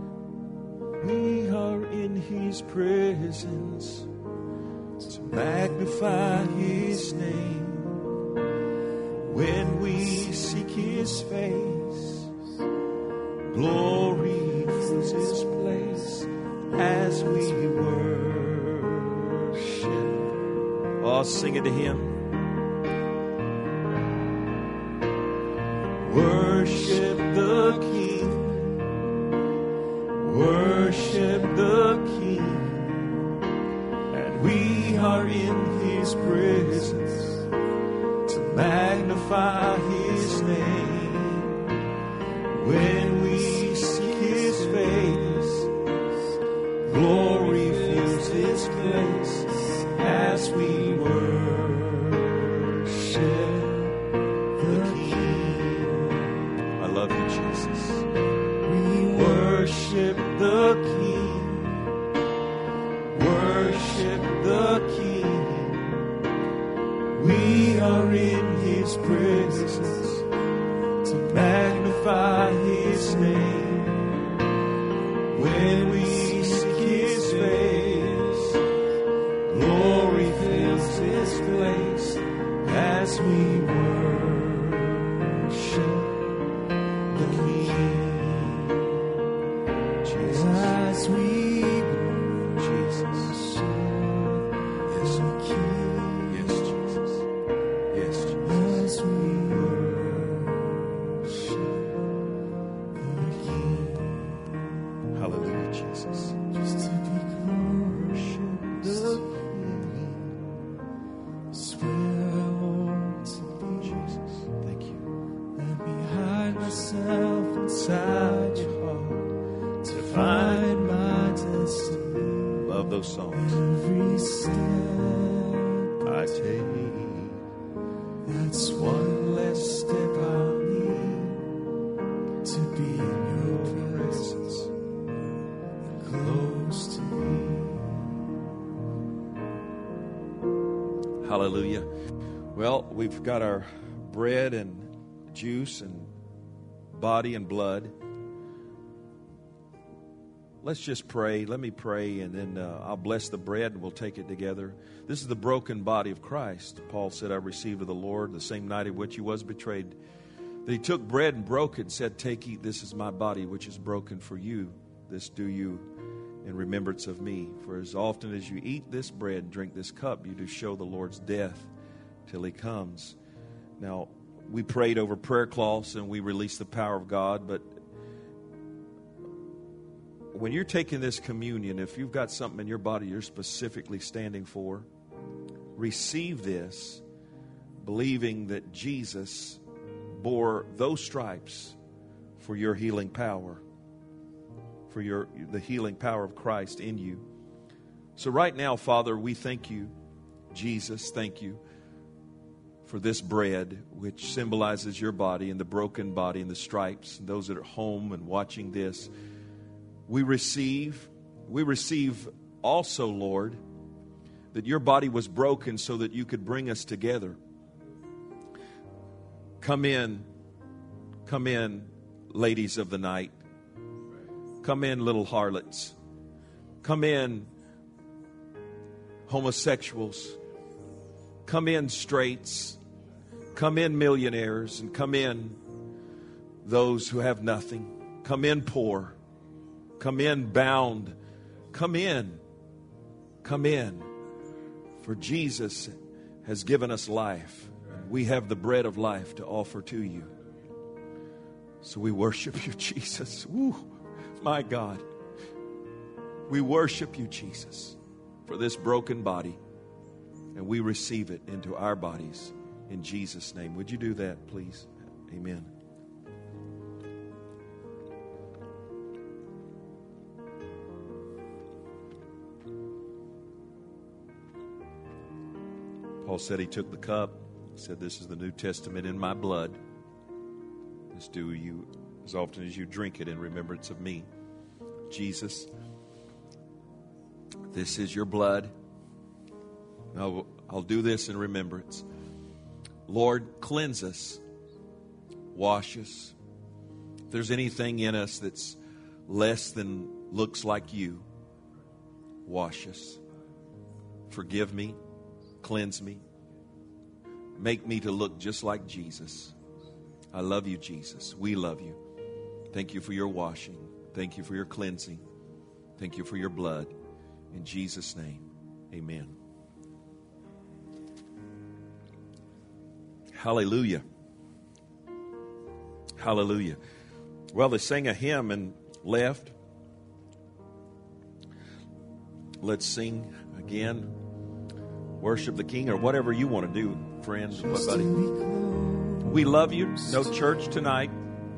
We are in His presence to magnify His name. When we seek His face, glory fills this place as we worship. Oh, sing it to Him. Worship the King. Worship the King. And we are in His presence to magnify His name. When we seek His face, glory fills this place as we worship the King. I love you, Jesus. We worship the King. Worship the King. We are in His presence to magnify His name. When we seek His face, glory fills this place as we worship the King. Jesus. As we Jesus. Yes, the King. Yes, Jesus. Yes, Jesus. As we hallelujah, Jesus. Just to be worship the King is where I want to be. Jesus, thank you. Let me hide myself inside your heart to find my destiny. Love those songs. Every step I take, that's one less step I'll need to be in your presence. Close to me. Hallelujah. Well, we've got our bread and juice and body and blood. Let's just pray. Let me pray, and then I'll bless the bread, and we'll take it together. This is the broken body of Christ. Paul said, I received of the Lord the same night in which He was betrayed. That He took bread and broke it and said, take, eat, this is my body, which is broken for you. This do you in remembrance of me. For as often as you eat this bread and drink this cup, you do show the Lord's death till He comes. Now, we prayed over prayer cloths and we released the power of God, but when you're taking this communion, if you've got something in your body you're specifically standing for, receive this, believing that Jesus bore those stripes for your healing power, for the healing power of Christ in you. So right now, Father, we thank you, Jesus, thank you for this bread, which symbolizes your body and the broken body and the stripes. And those that are home and watching this, we receive also, Lord, that your body was broken so that you could bring us together. Come in, ladies of the night. Come in, little harlots. Come in, homosexuals. Come in, straights. Come in, millionaires. And come in, those who have nothing. Come in, poor. Come in, bound. Come in. Come in. For Jesus has given us life. We have the bread of life to offer to you. So we worship you, Jesus. Woo, my God. We worship you, Jesus, for this broken body. And we receive it into our bodies in Jesus' name. Would you do that, please? Amen. Paul said he took the cup. He said, "This is the New Testament in my blood. This do you as often as you drink it in remembrance of me." Jesus, this is your blood. I'll do this in remembrance. Lord, cleanse us. Wash us. If there's anything in us that's less than looks like you, wash us. Forgive me. Cleanse me. Make me to look just like Jesus. I love you, Jesus. We love you. Thank you for your washing. Thank you for your cleansing. Thank you for your blood. In Jesus' name, amen. Hallelujah. Hallelujah. Well, they sang a hymn and left. Let's sing again. Worship the King, or whatever you want to do, friends. Buddy. We love you. No church tonight.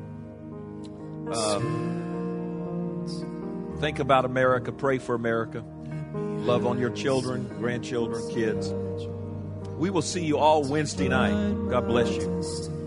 Think about America. Pray for America. Love on your children, grandchildren, kids. We will see you all Wednesday night. God bless you.